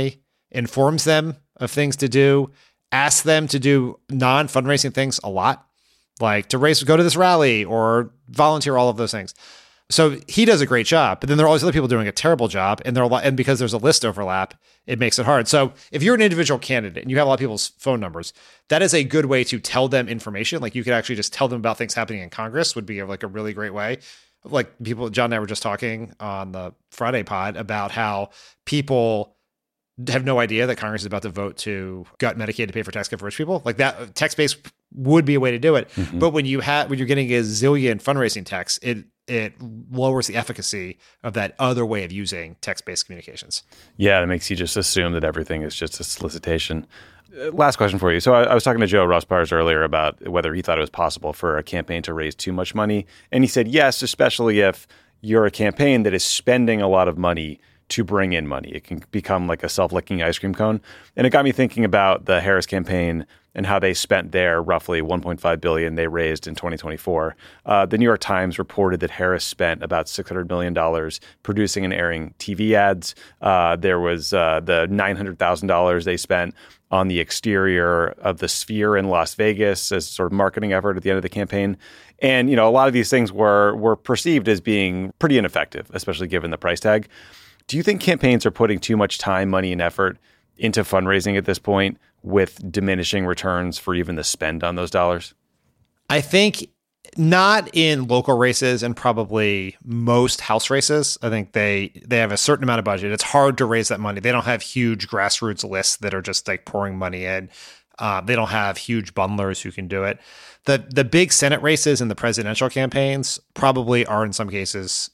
informs them of things to do, asks them to do non-fundraising things a lot, like to go to this rally or volunteer, all of those things. So he does a great job, but then there are all these other people doing a terrible job, and because there's a list overlap, it makes it hard. So if you're an individual candidate and you have a lot of people's phone numbers, that is a good way to tell them information. Like you could actually just tell them about things happening in Congress would be like a really great way. Like John and I were just talking on the Friday pod about how people have no idea that Congress is about to vote to gut Medicaid to pay for tax cut for rich people. Like that text-based would be a way to do it. Mm-hmm. But when you're getting a zillion fundraising texts, it lowers the efficacy of that other way of using text-based communications. Yeah, it makes you just assume that everything is just a solicitation. Last question for you. So I was talking to Joe Rossbars earlier about whether he thought it was possible for a campaign to raise too much money. And he said, yes, especially if you're a campaign that is spending a lot of money to bring in money. It can become like a self-licking ice cream cone. And it got me thinking about the Harris campaign and how they spent their roughly $1.5 billion they raised in 2024. The New York Times reported that Harris spent about $600 million producing and airing TV ads. There was the $900,000 they spent on the exterior of the Sphere in Las Vegas as sort of marketing effort at the end of the campaign. And, a lot of these things were perceived as being pretty ineffective, especially given the price tag. Do you think campaigns are putting too much time, money, and effort into fundraising at this point with diminishing returns for even the spend on those dollars? I think not in local races and probably most House races. I think they have a certain amount of budget. It's hard to raise that money. They don't have huge grassroots lists that are just like pouring money in. They don't have huge bundlers who can do it. The big Senate races and the presidential campaigns probably are in some cases,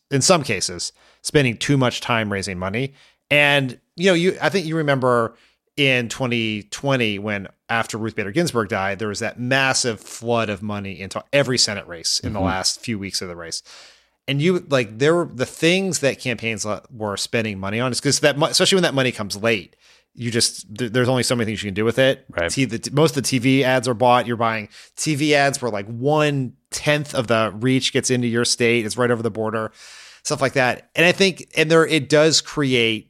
spending too much time raising money. And I think you remember in 2020 when after Ruth Bader Ginsburg died, there was that massive flood of money into every Senate race in the last few weeks of the race. And there were the things that campaigns were spending money on is because especially when that money comes late. There's only so many things you can do with it. Right. Most of the TV ads are bought. You're buying TV ads where like 1/10 of the reach gets into your state. It's right over the border, stuff like that. And I think, it does create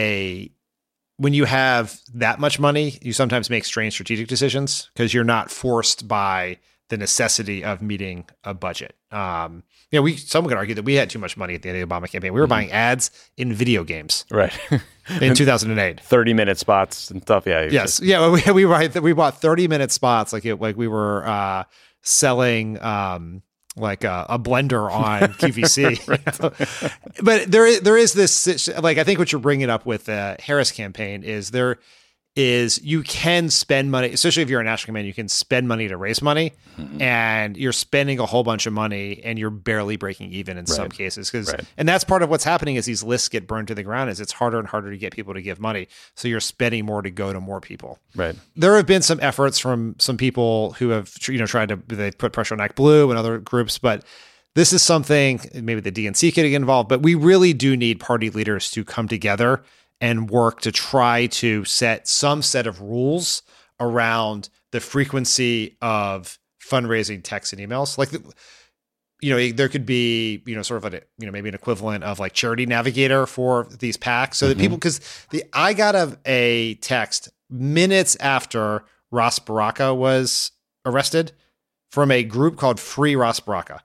when you have that much money, you sometimes make strange strategic decisions because you're not forced by the necessity of meeting a budget. Someone could argue that we had too much money at the end of the Obama campaign. We were buying ads in video games. Right. In 2008. 30-minute spots and stuff. Yeah. Yes. Yeah. We bought 30-minute spots like we were selling like a blender on QVC. But there is this, like, I think what you're bringing up with the Harris campaign is you can spend money, especially if you're a national campaign, you can spend money to raise money, and you're spending a whole bunch of money and you're barely breaking even in some cases. And that's part of what's happening is these lists get burned to the ground is it's harder and harder to get people to give money. So you're spending more to go to more people. Right. There have been some efforts from some people who have, they put pressure on ActBlue and other groups, but this is something maybe the DNC could get involved, but we really do need party leaders to come together and work to try to set some set of rules around the frequency of fundraising texts and emails. Like, there could be, sort of maybe an equivalent of like Charity Navigator for these PACs so that people, because I got a text minutes after Ross Baraka was arrested from a group called Free Ross Baraka.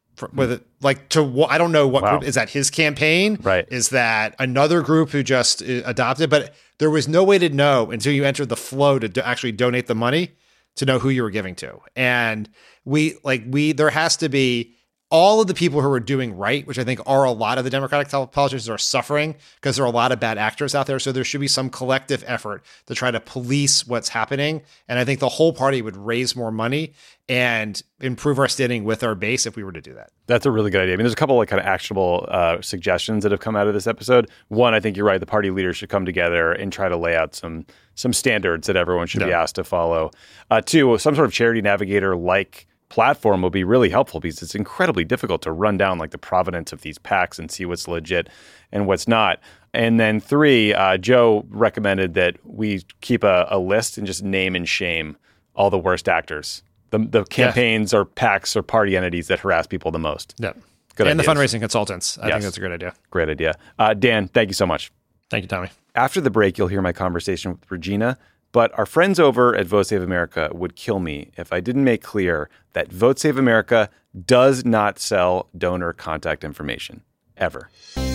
I don't know what group is that. His campaign, right? Is that another group who just adopted? But there was no way to know until you entered the flow to actually donate the money to know who you were giving to. And there has to be all of the people who are doing right, which I think are a lot of the Democratic politicians are suffering because there are a lot of bad actors out there. So there should be some collective effort to try to police what's happening. And I think the whole party would raise more money and improve our standing with our base if we were to do that. That's a really good idea. I mean, there's a couple of kind of actionable suggestions that have come out of this episode. One, I think you're right. The party leaders should come together and try to lay out some standards that everyone should be asked to follow. Two, some sort of Charity Navigator like platform will be really helpful because it's incredibly difficult to run down like the provenance of these PACs and see what's legit and what's not. And then three, Joe recommended that we keep a list and just name and shame all the worst actors. The campaigns or PACs or party entities that harass people the most. Yeah. Good and ideas. the fundraising consultants. I think that's a great idea. Great idea. Dan, thank you so much. Thank you, Tommy. After the break, you'll hear my conversation with Regina, but our friends over at Vote Save America would kill me if I didn't make clear that Vote Save America does not sell donor contact information, ever.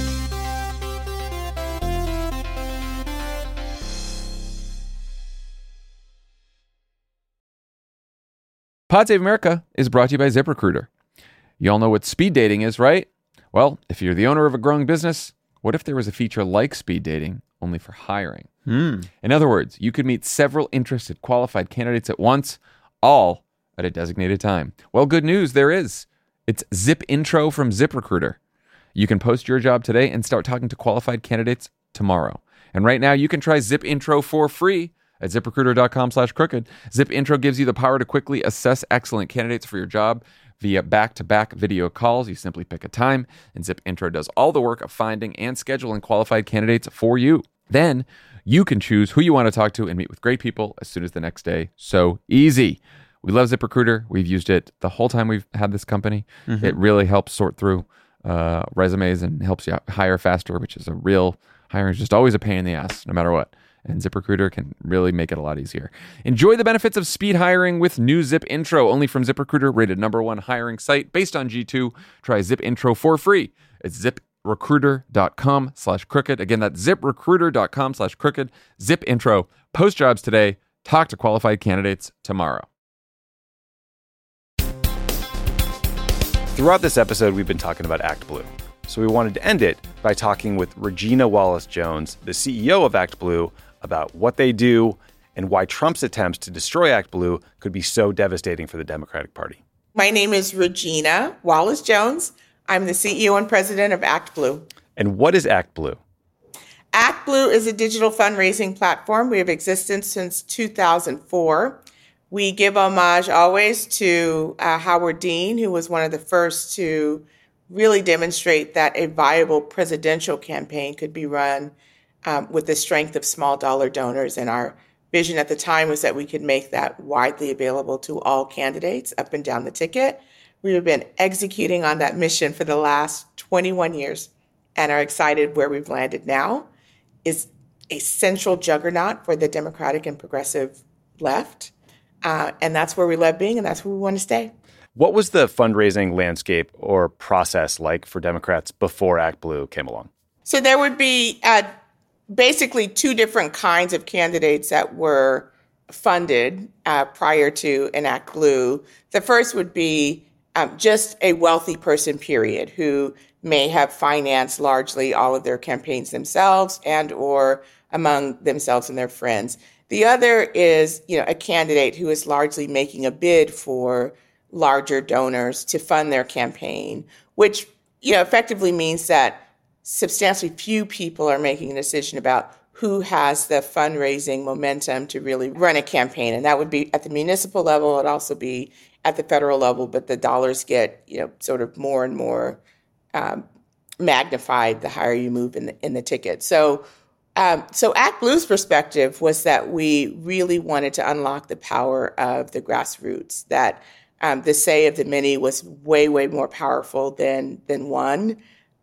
Pod Save America is brought to you by ZipRecruiter. You all know what speed dating is, right? Well, if you're the owner of a growing business, what if there was a feature like speed dating, only for hiring? In other words, you could meet several interested qualified candidates at once, all at a designated time. Well, good news, there is. It's Zip Intro from ZipRecruiter. You can post your job today and start talking to qualified candidates tomorrow. And right now, you can try Zip Intro for free at ZipRecruiter.com/crooked. Zip Intro gives you the power to quickly assess excellent candidates for your job via back-to-back video calls. You simply pick a time, and Zip Intro does all the work of finding and scheduling qualified candidates for you. Then you can choose who you want to talk to and meet with great people as soon as the next day. So easy. We love ZipRecruiter. We've used it the whole time we've had this company. It really helps sort through resumes and helps you hire faster, which is a real hiring is just always a pain in the ass, no matter what. And ZipRecruiter can really make it a lot easier. Enjoy the benefits of speed hiring with new Zip Intro, only from ZipRecruiter, rated #1 hiring site based on G2. Try Zip Intro for free. It's ZipRecruiter.com/crooked. Again, that's ZipRecruiter.com/crooked. Zip Intro. Post jobs today. Talk to qualified candidates tomorrow. Throughout this episode, we've been talking about ActBlue. So we wanted to end it by talking with Regina Wallace-Jones, the CEO of ActBlue, about what they do and why Trump's attempts to destroy ActBlue could be so devastating for the Democratic Party. My name is Regina Wallace-Jones. I'm the CEO and president of ActBlue. And what is ActBlue? ActBlue is a digital fundraising platform. We have existed since 2004. We give homage always to Howard Dean, who was one of the first to really demonstrate that a viable presidential campaign could be run with the strength of small dollar donors. And our vision at the time was that we could make that widely available to all candidates up and down the ticket. We have been executing on that mission for the last 21 years and are excited where we've landed now is a central juggernaut for the Democratic and progressive left. And that's where we love being, and that's where we want to stay. What was the fundraising landscape or process like for Democrats before ActBlue came along? So there would be basically two different kinds of candidates that were funded prior to an ActBlue. The first would be just a wealthy person, period, who may have financed largely all of their campaigns themselves and or among themselves and their friends. The other is, a candidate who is largely making a bid for larger donors to fund their campaign, which, effectively means that substantially few people are making a decision about who has the fundraising momentum to really run a campaign. And that would be at the municipal level. It'd also be at the federal level, but the dollars get, sort of more and more magnified the higher you move in the ticket. So ActBlue's perspective was that we really wanted to unlock the power of the grassroots, that the say of the many was way, way more powerful than one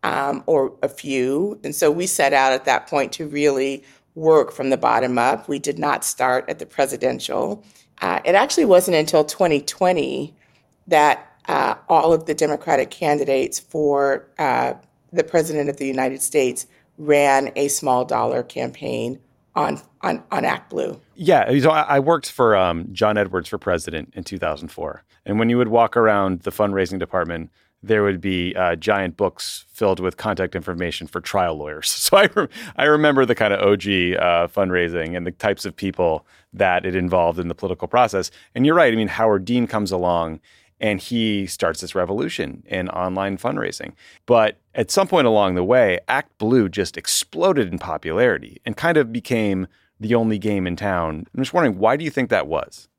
or a few. And so we set out at that point to really work from the bottom up. We did not start at the presidential. It actually wasn't until 2020 that all of the Democratic candidates for the president of the United States ran a small dollar campaign on ActBlue. Yeah, so I worked for John Edwards for president in 2004. And when you would walk around the fundraising department, there would be giant books filled with contact information for trial lawyers. So I remember the kind of OG fundraising and the types of people that it involved in the political process. And you're right. I mean, Howard Dean comes along and he starts this revolution in online fundraising. But at some point along the way, ActBlue just exploded in popularity and kind of became the only game in town. I'm just wondering, why do you think that was?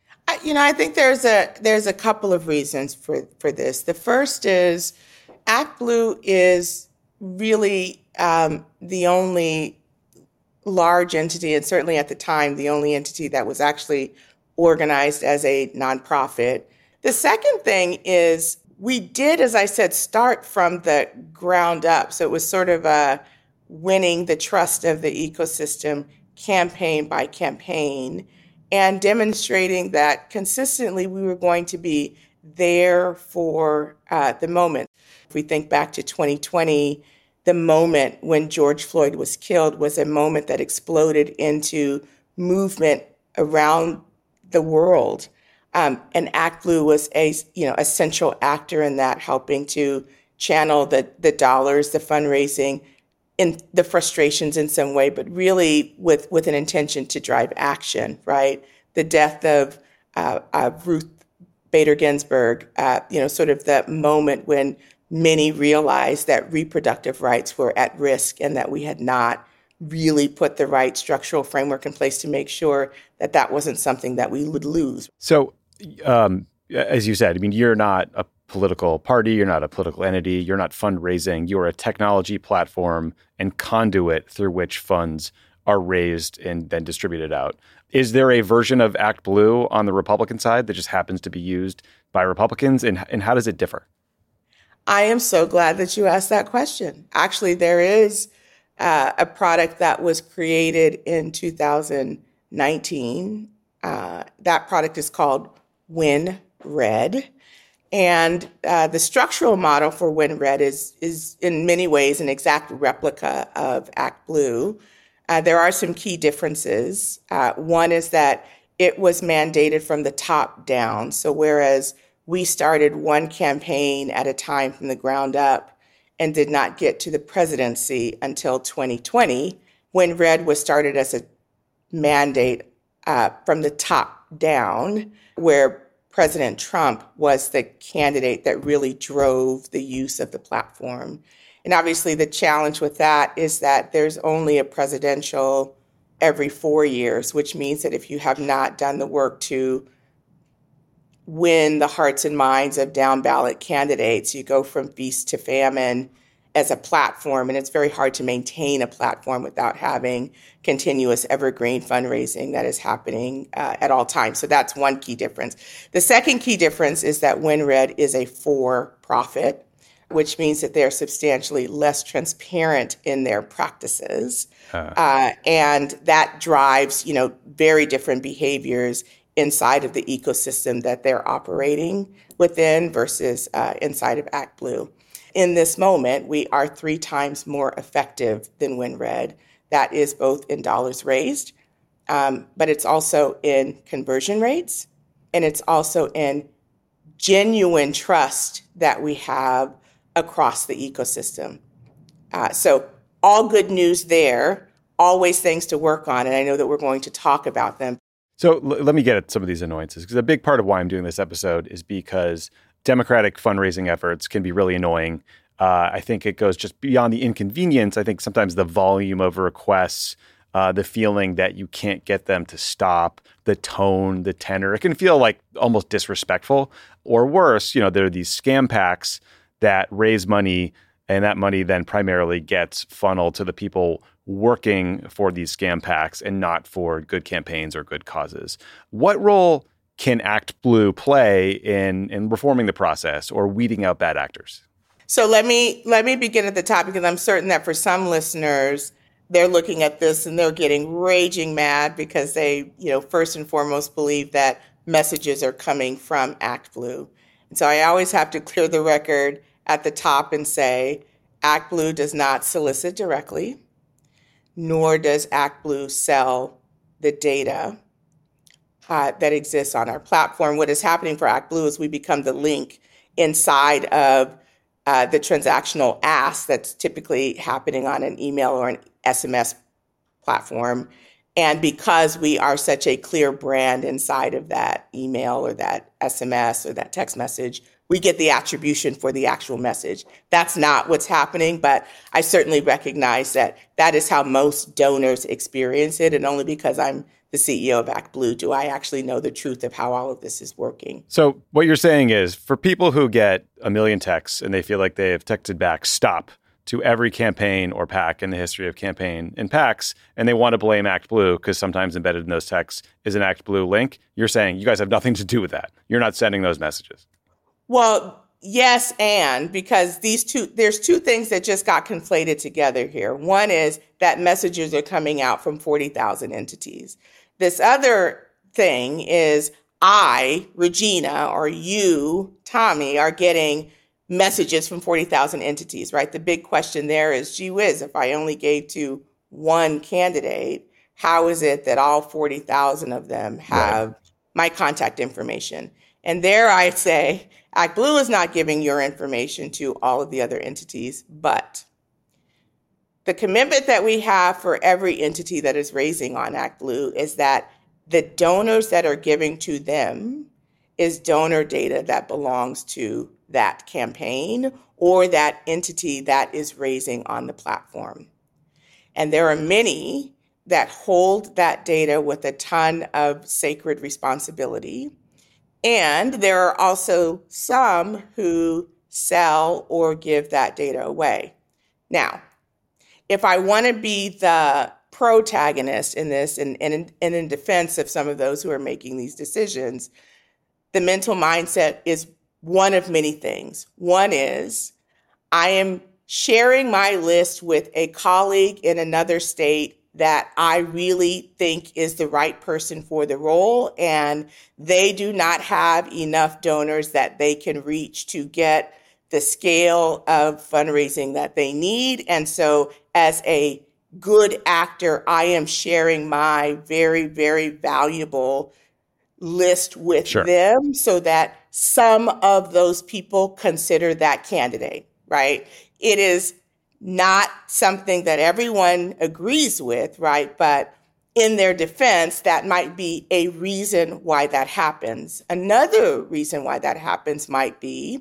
I think there's a couple of reasons for this. The first is ActBlue is really the only large entity, and certainly at the time, the only entity that was actually organized as a nonprofit. The second thing is we did, as I said, start from the ground up. So it was sort of winning the trust of the ecosystem campaign by campaign and demonstrating that consistently we were going to be there for the moment. If we think back to 2020, the moment when George Floyd was killed was a moment that exploded into movement around the world. And Act Blue was a central actor in that, helping to channel the dollars, the fundraising, in the frustrations in some way, but really with an intention to drive action, right? The death of Ruth Bader Ginsburg, sort of the moment when many realized that reproductive rights were at risk and that we had not really put the right structural framework in place to make sure that that wasn't something that we would lose. So, as you said, I mean, you're not a political party, you're not a political entity, you're not fundraising, you're a technology platform and conduit through which funds are raised and then distributed out. Is there a version of Act Blue on the Republican side that just happens to be used by Republicans, and how does it differ? I am so glad that you asked that question. Actually, there is a product that was created in 2019. That product is called WinRed. And the structural model for WinRed is in many ways an exact replica of Act Blue. There are some key differences. One is that it was mandated from the top down. So whereas we started one campaign at a time from the ground up and did not get to the presidency until 2020, WinRed was started as a mandate from the top down, where President Trump was the candidate that really drove the use of the platform. And obviously the challenge with that is that there's only a presidential every 4 years, which means that if you have not done the work to win the hearts and minds of down ballot candidates, you go from feast to famine as a platform. And it's very hard to maintain a platform without having continuous evergreen fundraising that is happening at all times. So that's one key difference. The second key difference is that WinRed is a for-profit, which means that they're substantially less transparent in their practices. And that drives, very different behaviors inside of the ecosystem that they're operating within versus inside of Act Blue. In this moment, we are 3 times more effective than WinRed. That is both in dollars raised, but it's also in conversion rates, and it's also in genuine trust that we have across the ecosystem. So all good news there, always things to work on, and I know that we're going to talk about them. So let me get at some of these annoyances, because a big part of why I'm doing this episode is because Democratic fundraising efforts can be really annoying. I think it goes just beyond the inconvenience. I think sometimes the volume of requests, the feeling that you can't get them to stop, the tone, the tenor, it can feel like almost disrespectful. Or worse, there are these scam PACs that raise money, and that money then primarily gets funneled to the people working for these scam PACs and not for good campaigns or good causes. What role can Act Blue play in reforming the process or weeding out bad actors? So let me begin at the top, because I'm certain that for some listeners, they're looking at this and they're getting raging mad because they, first and foremost believe that messages are coming from Act Blue. And so I always have to clear the record at the top and say, Act Blue does not solicit directly, nor does Act Blue sell the data that exists on our platform. What is happening for Act Blue is we become the link inside of the transactional ask that's typically happening on an email or an SMS platform. And because we are such a clear brand inside of that email or that SMS or that text message, we get the attribution for the actual message. That's not what's happening, but I certainly recognize that that is how most donors experience it. And only because I'm the CEO of Act Blue do I actually know the truth of how all of this is working. So what you're saying is, for people who get a million texts and they feel like they have texted back stop to every campaign or PAC in the history of campaign and PACs, and they want to blame Act Blue because sometimes embedded in those texts is an Act Blue link, you're saying you guys have nothing to do with that. You're not sending those messages. Well, yes, and because there's two things that just got conflated together here. One is that messages are coming out from 40,000 entities. This other thing is I, Regina, or you, Tommy, are getting messages from 40,000 entities, right? The big question there is, gee whiz, if I only gave to one candidate, how is it that all 40,000 of them have my contact information? And there I say, ActBlue is not giving your information to all of the other entities, but the commitment that we have for every entity that is raising on ActBlue is that the donors that are giving to them is donor data that belongs to that campaign or that entity that is raising on the platform. And there are many that hold that data with a ton of sacred responsibility. And there are also some who sell or give that data away. Now, if I want to be the protagonist in this and in defense of some of those who are making these decisions, the mental mindset is one of many things. One is I am sharing my list with a colleague in another state that I really think is the right person for the role, and they do not have enough donors that they can reach to get the scale of fundraising that they need. And so as a good actor, I am sharing my very, very valuable list with them so that some of those people consider that candidate, right? It is not something that everyone agrees with, right? But in their defense, that might be a reason why that happens. Another reason why that happens might be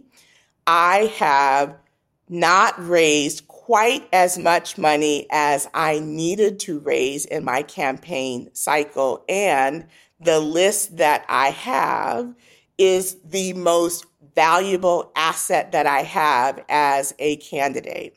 I have not raised quite as much money as I needed to raise in my campaign cycle, and the list that I have is the most valuable asset that I have as a candidate.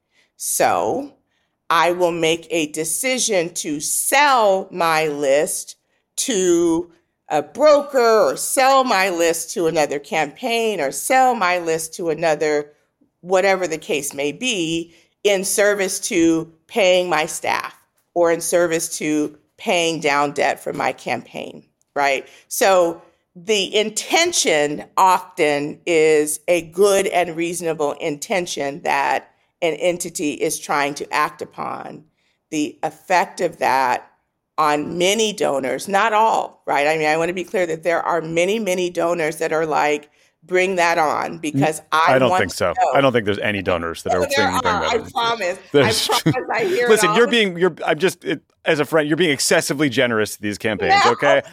So I will make a decision to sell my list to a broker or sell my list to another campaign or sell my list to another, whatever the case may be, in service to paying my staff or in service to paying down debt for my campaign, right? So the intention often is a good and reasonable intention that an entity is trying to act upon. The effect of that on many donors, not all, right? I mean, I want to be clear that there are many, many donors that are like, bring that on because I don't think so. I don't think there's any donors that are saying bring that on. I promise. I hear Listen, it all. I'm just as a friend, you're being excessively generous to these campaigns. No, okay,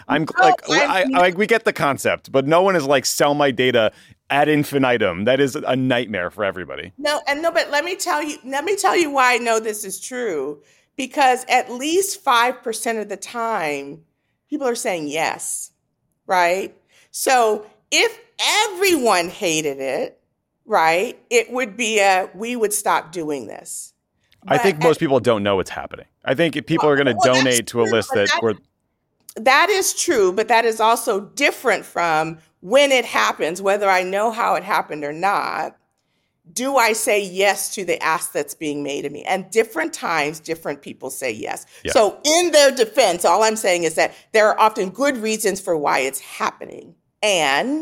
we get the concept, but no one is like sell my data ad infinitum. That is a nightmare for everybody. But let me tell you why I know this is true. Because at least 5% of the time, people are saying yes, right? So if everyone hated it, right, it would be we would stop doing this. I think most people don't know what's happening. I think if people are going to donate to a list that is true, but that is also different from when it happens, whether I know how it happened or not. Do I say yes to the ask that's being made of me? And different times, different people say yes. Yeah. So in their defense, all I'm saying is that there are often good reasons for why it's happening. And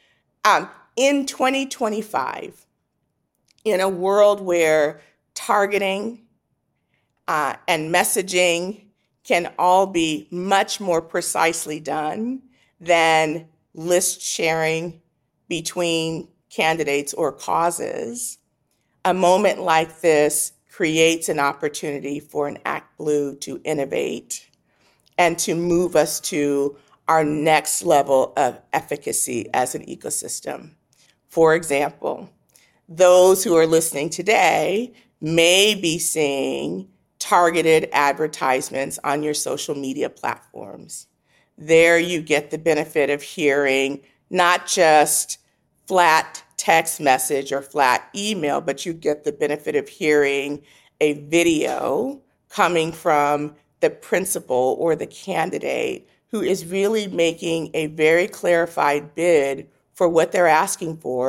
in 2025, in a world where targeting and messaging can all be much more precisely done than list sharing between candidates or causes, a moment like this creates an opportunity for an ActBlue to innovate and to move us to our next level of efficacy as an ecosystem. For example, those who are listening today may be seeing targeted advertisements on your social media platforms. There you get the benefit of hearing not just flat text message or flat email, but you get the benefit of hearing a video coming from the principal or the candidate who is really making a very clarified bid for what they're asking for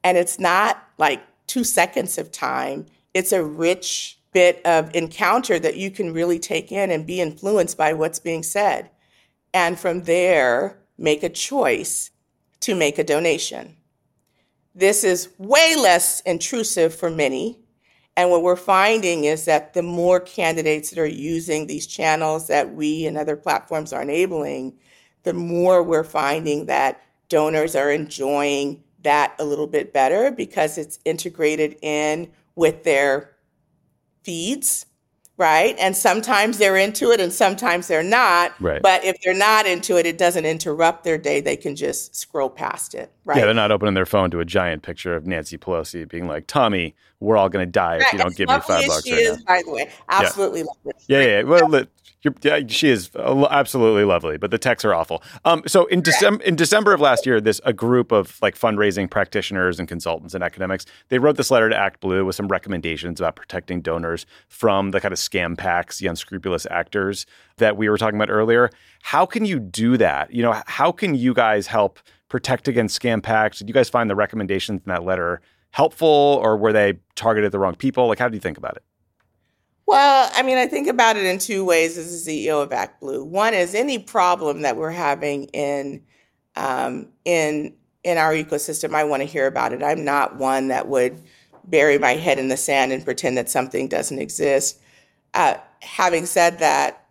And it's not like 2 seconds of time. It's a rich bit of encounter that you can really take in and be influenced by what's being said. And from there, make a choice to make a donation. This is way less intrusive for many. And what we're finding is that the more candidates that are using these channels that we and other platforms are enabling, the more we're finding that donors are enjoying that a little bit better because it's integrated in with their feeds, right? And sometimes they're into it and sometimes they're not. Right. But if they're not into it, it doesn't interrupt their day. They can just scroll past it, right? Yeah, they're not opening their phone to a giant picture of Nancy Pelosi being like, Tommy, we're all going to die if you don't give me $5 Lovely right she is, now. by the way. Absolutely lovely. Yeah. Well, she is absolutely lovely, but the texts are awful. So in December of last year, a group of like fundraising practitioners and consultants and academics, they wrote this letter to Act Blue with some recommendations about protecting donors from the kind of scam packs, the unscrupulous actors that we were talking about earlier. How can you do that? You know, how can you guys help protect against scam packs? Did you guys find the recommendations in that letter helpful, or were they targeted at the wrong people? Like, how do you think about it? Well, I mean, I think about it in two ways as the CEO of Act Blue. One is any problem that we're having in our ecosystem, I want to hear about it. I'm not one that would bury my head in the sand and pretend that something doesn't exist. Having said that,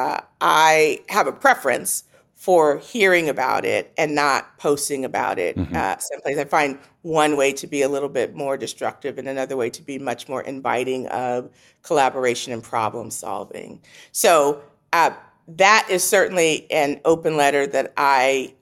I have a preference for hearing about it and not posting about it. Someplace I find one way to be a little bit more destructive and another way to be much more inviting of collaboration and problem solving. So that is certainly an open letter that I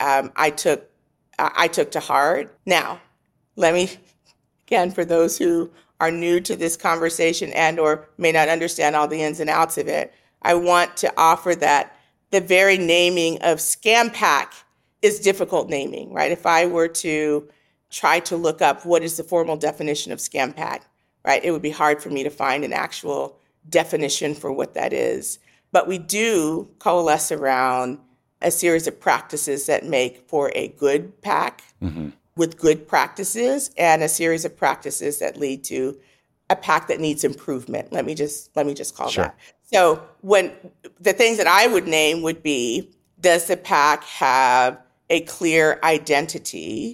took to heart. Now, let me, again, for those who are new to this conversation and or may not understand all the ins and outs of it, I want to offer that the very naming of scam pack is difficult naming, right? If I were to try to look up what is the formal definition of scam pack, right, it would be hard for me to find an actual definition for what that is. But we do coalesce around a series of practices that make for a good pack with good practices and a series of practices that lead to a pack that needs improvement. Let me just call that. So when the things that I would name would be, does the pack have a clear identity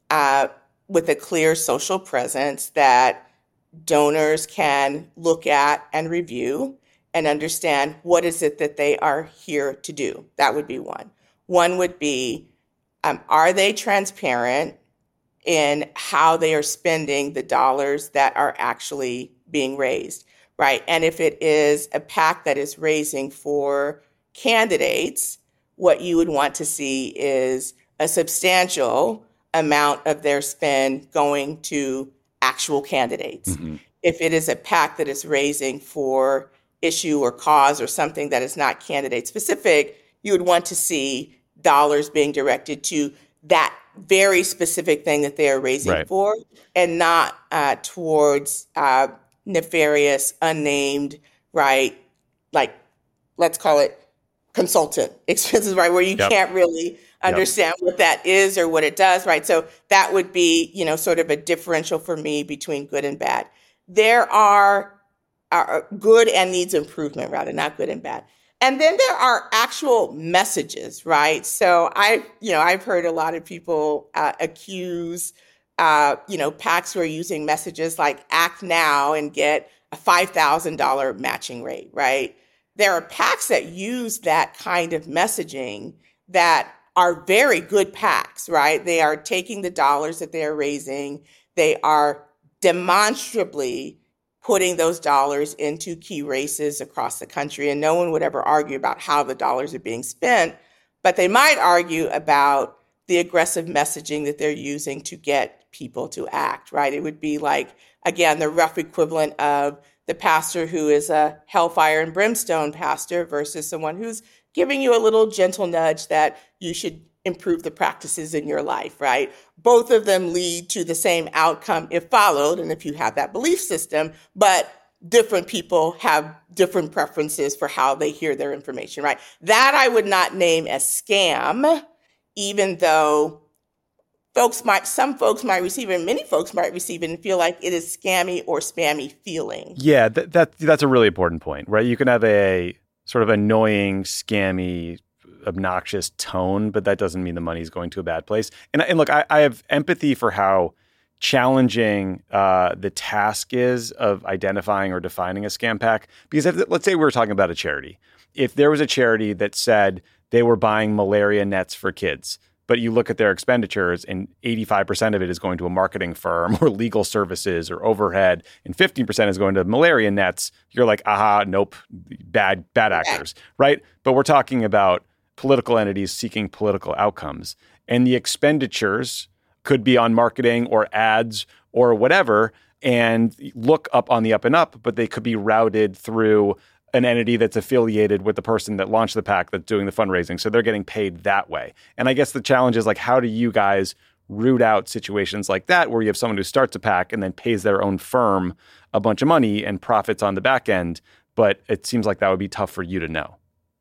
with a clear social presence that donors can look at and review and understand what is it that they are here to do? That would be one. One would be, are they transparent in how they are spending the dollars that are actually being raised? Right. And if it is a PAC that is raising for candidates, what you would want to see is a substantial amount of their spend going to actual candidates. If it is a PAC that is raising for issue or cause or something that is not candidate specific, you would want to see dollars being directed to that very specific thing that they are raising for and not towards nefarious, unnamed, right? Like, let's call it consultant expenses, right? Where you can't really understand what that is or what it does, right? So that would be, sort of a differential for me between good and bad. There are good and needs improvement, rather, not good and bad. And then there are actual messages, right? So I've heard a lot of people accuse PACs who are using messages like act now and get a $5,000 matching rate, right? There are PACs that use that kind of messaging that are very good PACs, right? They are taking the dollars that they are raising. They are demonstrably putting those dollars into key races across the country. And no one would ever argue about how the dollars are being spent, but they might argue about the aggressive messaging that they're using to get people to act, right? It would be like, again, the rough equivalent of the pastor who is a hellfire and brimstone pastor versus someone who's giving you a little gentle nudge that you should improve the practices in your life, right? Both of them lead to the same outcome if followed, and if you have that belief system, but different people have different preferences for how they hear their information, right? That I would not name as scam, even though some folks might receive it, and many folks might receive it and feel like it is scammy or spammy feeling. Yeah, that's a really important point, right? You can have a sort of annoying, scammy, obnoxious tone, but that doesn't mean the money's going to a bad place. And look, I have empathy for how challenging the task is of identifying or defining a scam pack. Because let's say we were talking about a charity. If there was a charity that said they were buying malaria nets for kids, but you look at their expenditures and 85% of it is going to a marketing firm or legal services or overhead, and 15% is going to malaria nets, you're like, aha, nope, bad actors, right? But we're talking about political entities seeking political outcomes. And the expenditures could be on marketing or ads or whatever, and look up on the up and up, but they could be routed through an entity that's affiliated with the person that launched the pack that's doing the fundraising. So they're getting paid that way. And I guess the challenge is like, how do you guys root out situations like that where you have someone who starts a pack and then pays their own firm a bunch of money and profits on the back end? But it seems like that would be tough for you to know.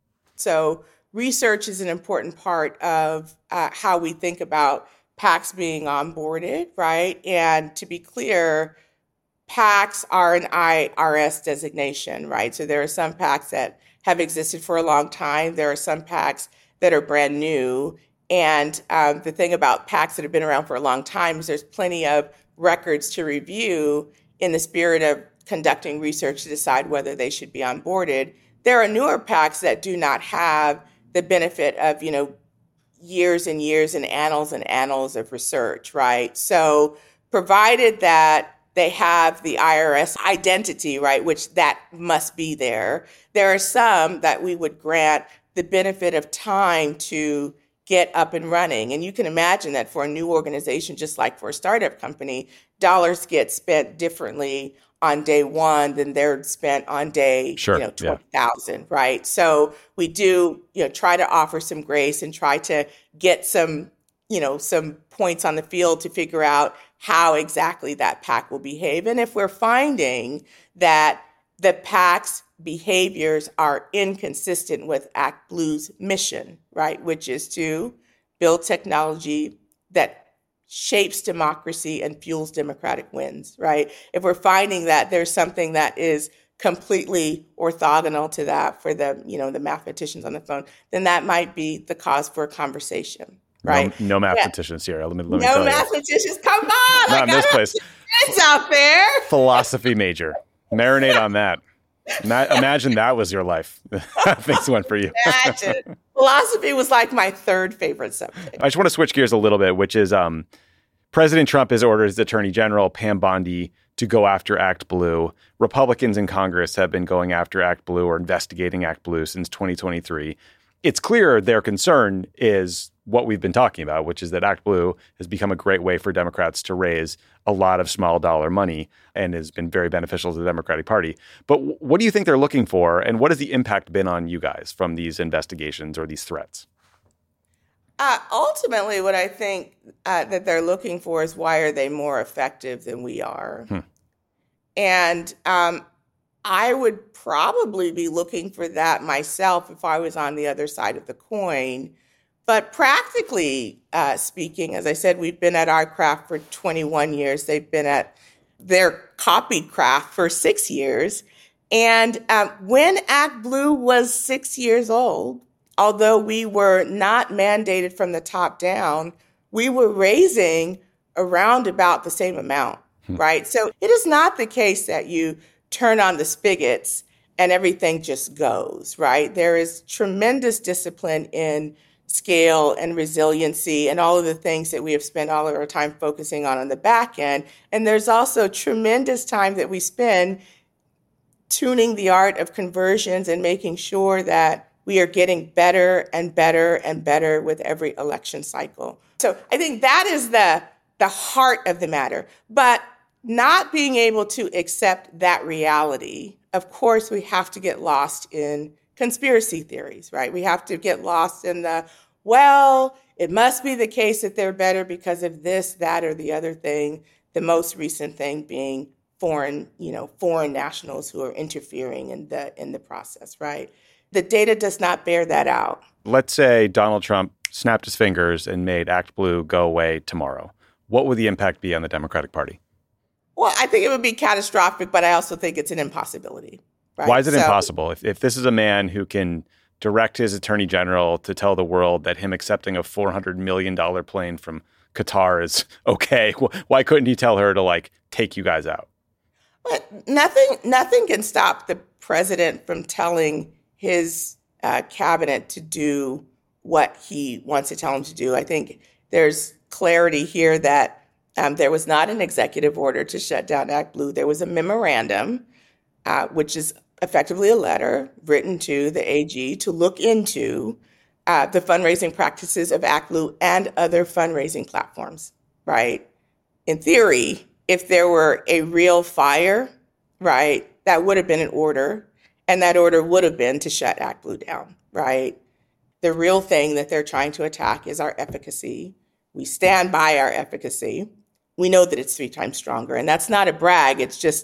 So research is an important part of how we think about PACs being onboarded, right? And to be clear, PACs are an IRS designation, right? So there are some PACs that have existed for a long time. There are some PACs that are brand new. And the thing about PACs that have been around for a long time is there's plenty of records to review in the spirit of conducting research to decide whether they should be onboarded. There are newer PACs that do not have the benefit of, years and years and annals of research, right? So provided that they have the IRS identity, right, which that must be there. There are some that we would grant the benefit of time to get up and running. And you can imagine that for a new organization, just like for a startup company, dollars get spent differently on day one than they're spent on day 20,000, right? So we do try to offer some grace and try to get some points on the field to figure out how exactly that PAC will behave. And if we're finding that the PAC's behaviors are inconsistent with Act Blue's mission, right, which is to build technology that shapes democracy and fuels democratic wins, right? If we're finding that there's something that is completely orthogonal to that for the mathematicians on the phone, then that might be the cause for a conversation. Right. No mathematicians here. Let me no tell you. mathematicians. Come on. Not in this place. It's out there. Philosophy major. Marinate on that. Imagine that was your life. Things went for you. Imagine. Philosophy was like my third favorite subject. I just want to switch gears a little bit, which is President Trump has ordered his Attorney General, Pam Bondi, to go after Act Blue. Republicans in Congress have been going after Act Blue or investigating Act Blue since 2023. It's clear their concern is what we've been talking about, which is that Act Blue has become a great way for Democrats to raise a lot of small dollar money and has been very beneficial to the Democratic Party. But what do you think they're looking for, and what has the impact been on you guys from these investigations or these threats? Ultimately, what I think that they're looking for is why are they more effective than we are? And I would probably be looking for that myself if I was on the other side of the coin. But practically speaking, as I said, we've been at our craft for 21 years. They've been at their copied craft for 6 years. And when Act Blue was 6 years old, although we were not mandated from the top down, we were raising around about the same amount, right? So it is not the case that you turn on the spigots and everything just goes, right? There is tremendous discipline in scale and resiliency and all of the things that we have spent all of our time focusing on the back end. And there's also tremendous time that we spend tuning the art of conversions and making sure that we are getting better and better and better with every election cycle. So I think that is the heart of the matter. But not being able to accept that reality, of course, we have to get lost in conspiracy theories, right? We have to get lost in it must be the case that they're better because of this, that, or the other thing. The most recent thing being foreign nationals who are interfering in the process, right? the data does not bear that out. Let's say Donald Trump snapped his fingers and made ActBlue go away tomorrow. What would the impact be on the Democratic Party? Well, I think it would be catastrophic, but I also think it's an impossibility. Right? Why is it impossible? If this is a man who can direct his attorney general to tell the world that him accepting a $400 million plane from Qatar is okay, why couldn't he tell her to take you guys out? But nothing can stop the president from telling his cabinet to do what he wants to tell him to do. I think there's clarity here that there was not an executive order to shut down ActBlue. There was a memorandum, which is effectively a letter written to the AG to look into the fundraising practices of ActBlue and other fundraising platforms, right? In theory, if there were a real fire, right, that would have been an order, and that order would have been to shut ActBlue down, right? The real thing that they're trying to attack is our efficacy. We stand by our efficacy. We know that it's 3 times stronger, and that's not a brag. It's just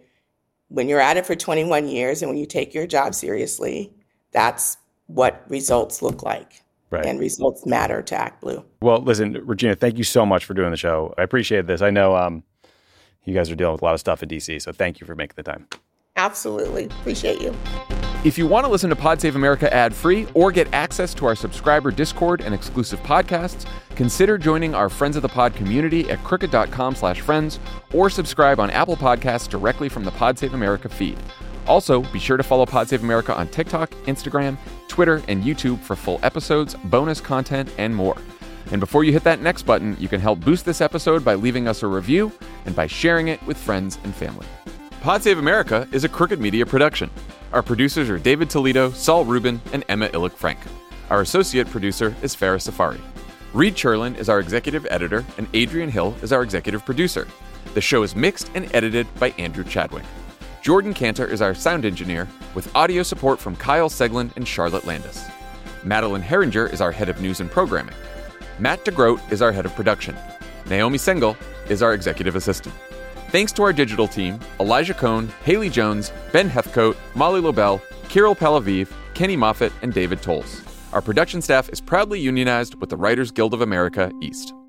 when you're at it for 21 years and when you take your job seriously, that's what results look like. Right. And results matter to ActBlue. Well, listen, Regina, thank you so much for doing the show. I appreciate this. I know you guys are dealing with a lot of stuff in DC, so thank you for making the time. Absolutely. Appreciate you. If you want to listen to Pod Save America ad-free or get access to our subscriber Discord and exclusive podcasts, consider joining our Friends of the Pod community at crooked.com/friends or subscribe on Apple Podcasts directly from the Pod Save America feed. Also, be sure to follow Pod Save America on TikTok, Instagram, Twitter, and YouTube for full episodes, bonus content, and more. And before you hit that next button, you can help boost this episode by leaving us a review and by sharing it with friends and family. Pod Save America is a Crooked Media production. Our producers are David Toledo, Saul Rubin, and Emma Illick-Frank. Our associate producer is Farah Safari. Reed Cherlin is our executive editor, and Adrian Hill is our executive producer. The show is mixed and edited by Andrew Chadwick. Jordan Cantor is our sound engineer, with audio support from Kyle Seglin and Charlotte Landis. Madeline Herringer is our head of news and programming. Matt DeGroat is our head of production. Naomi Sengel is our executive assistant. Thanks to our digital team, Elijah Cohn, Haley Jones, Ben Heathcote, Molly Lobel, Kirill Palaviv, Kenny Moffitt, and David Tolles. Our production staff is proudly unionized with the Writers Guild of America East.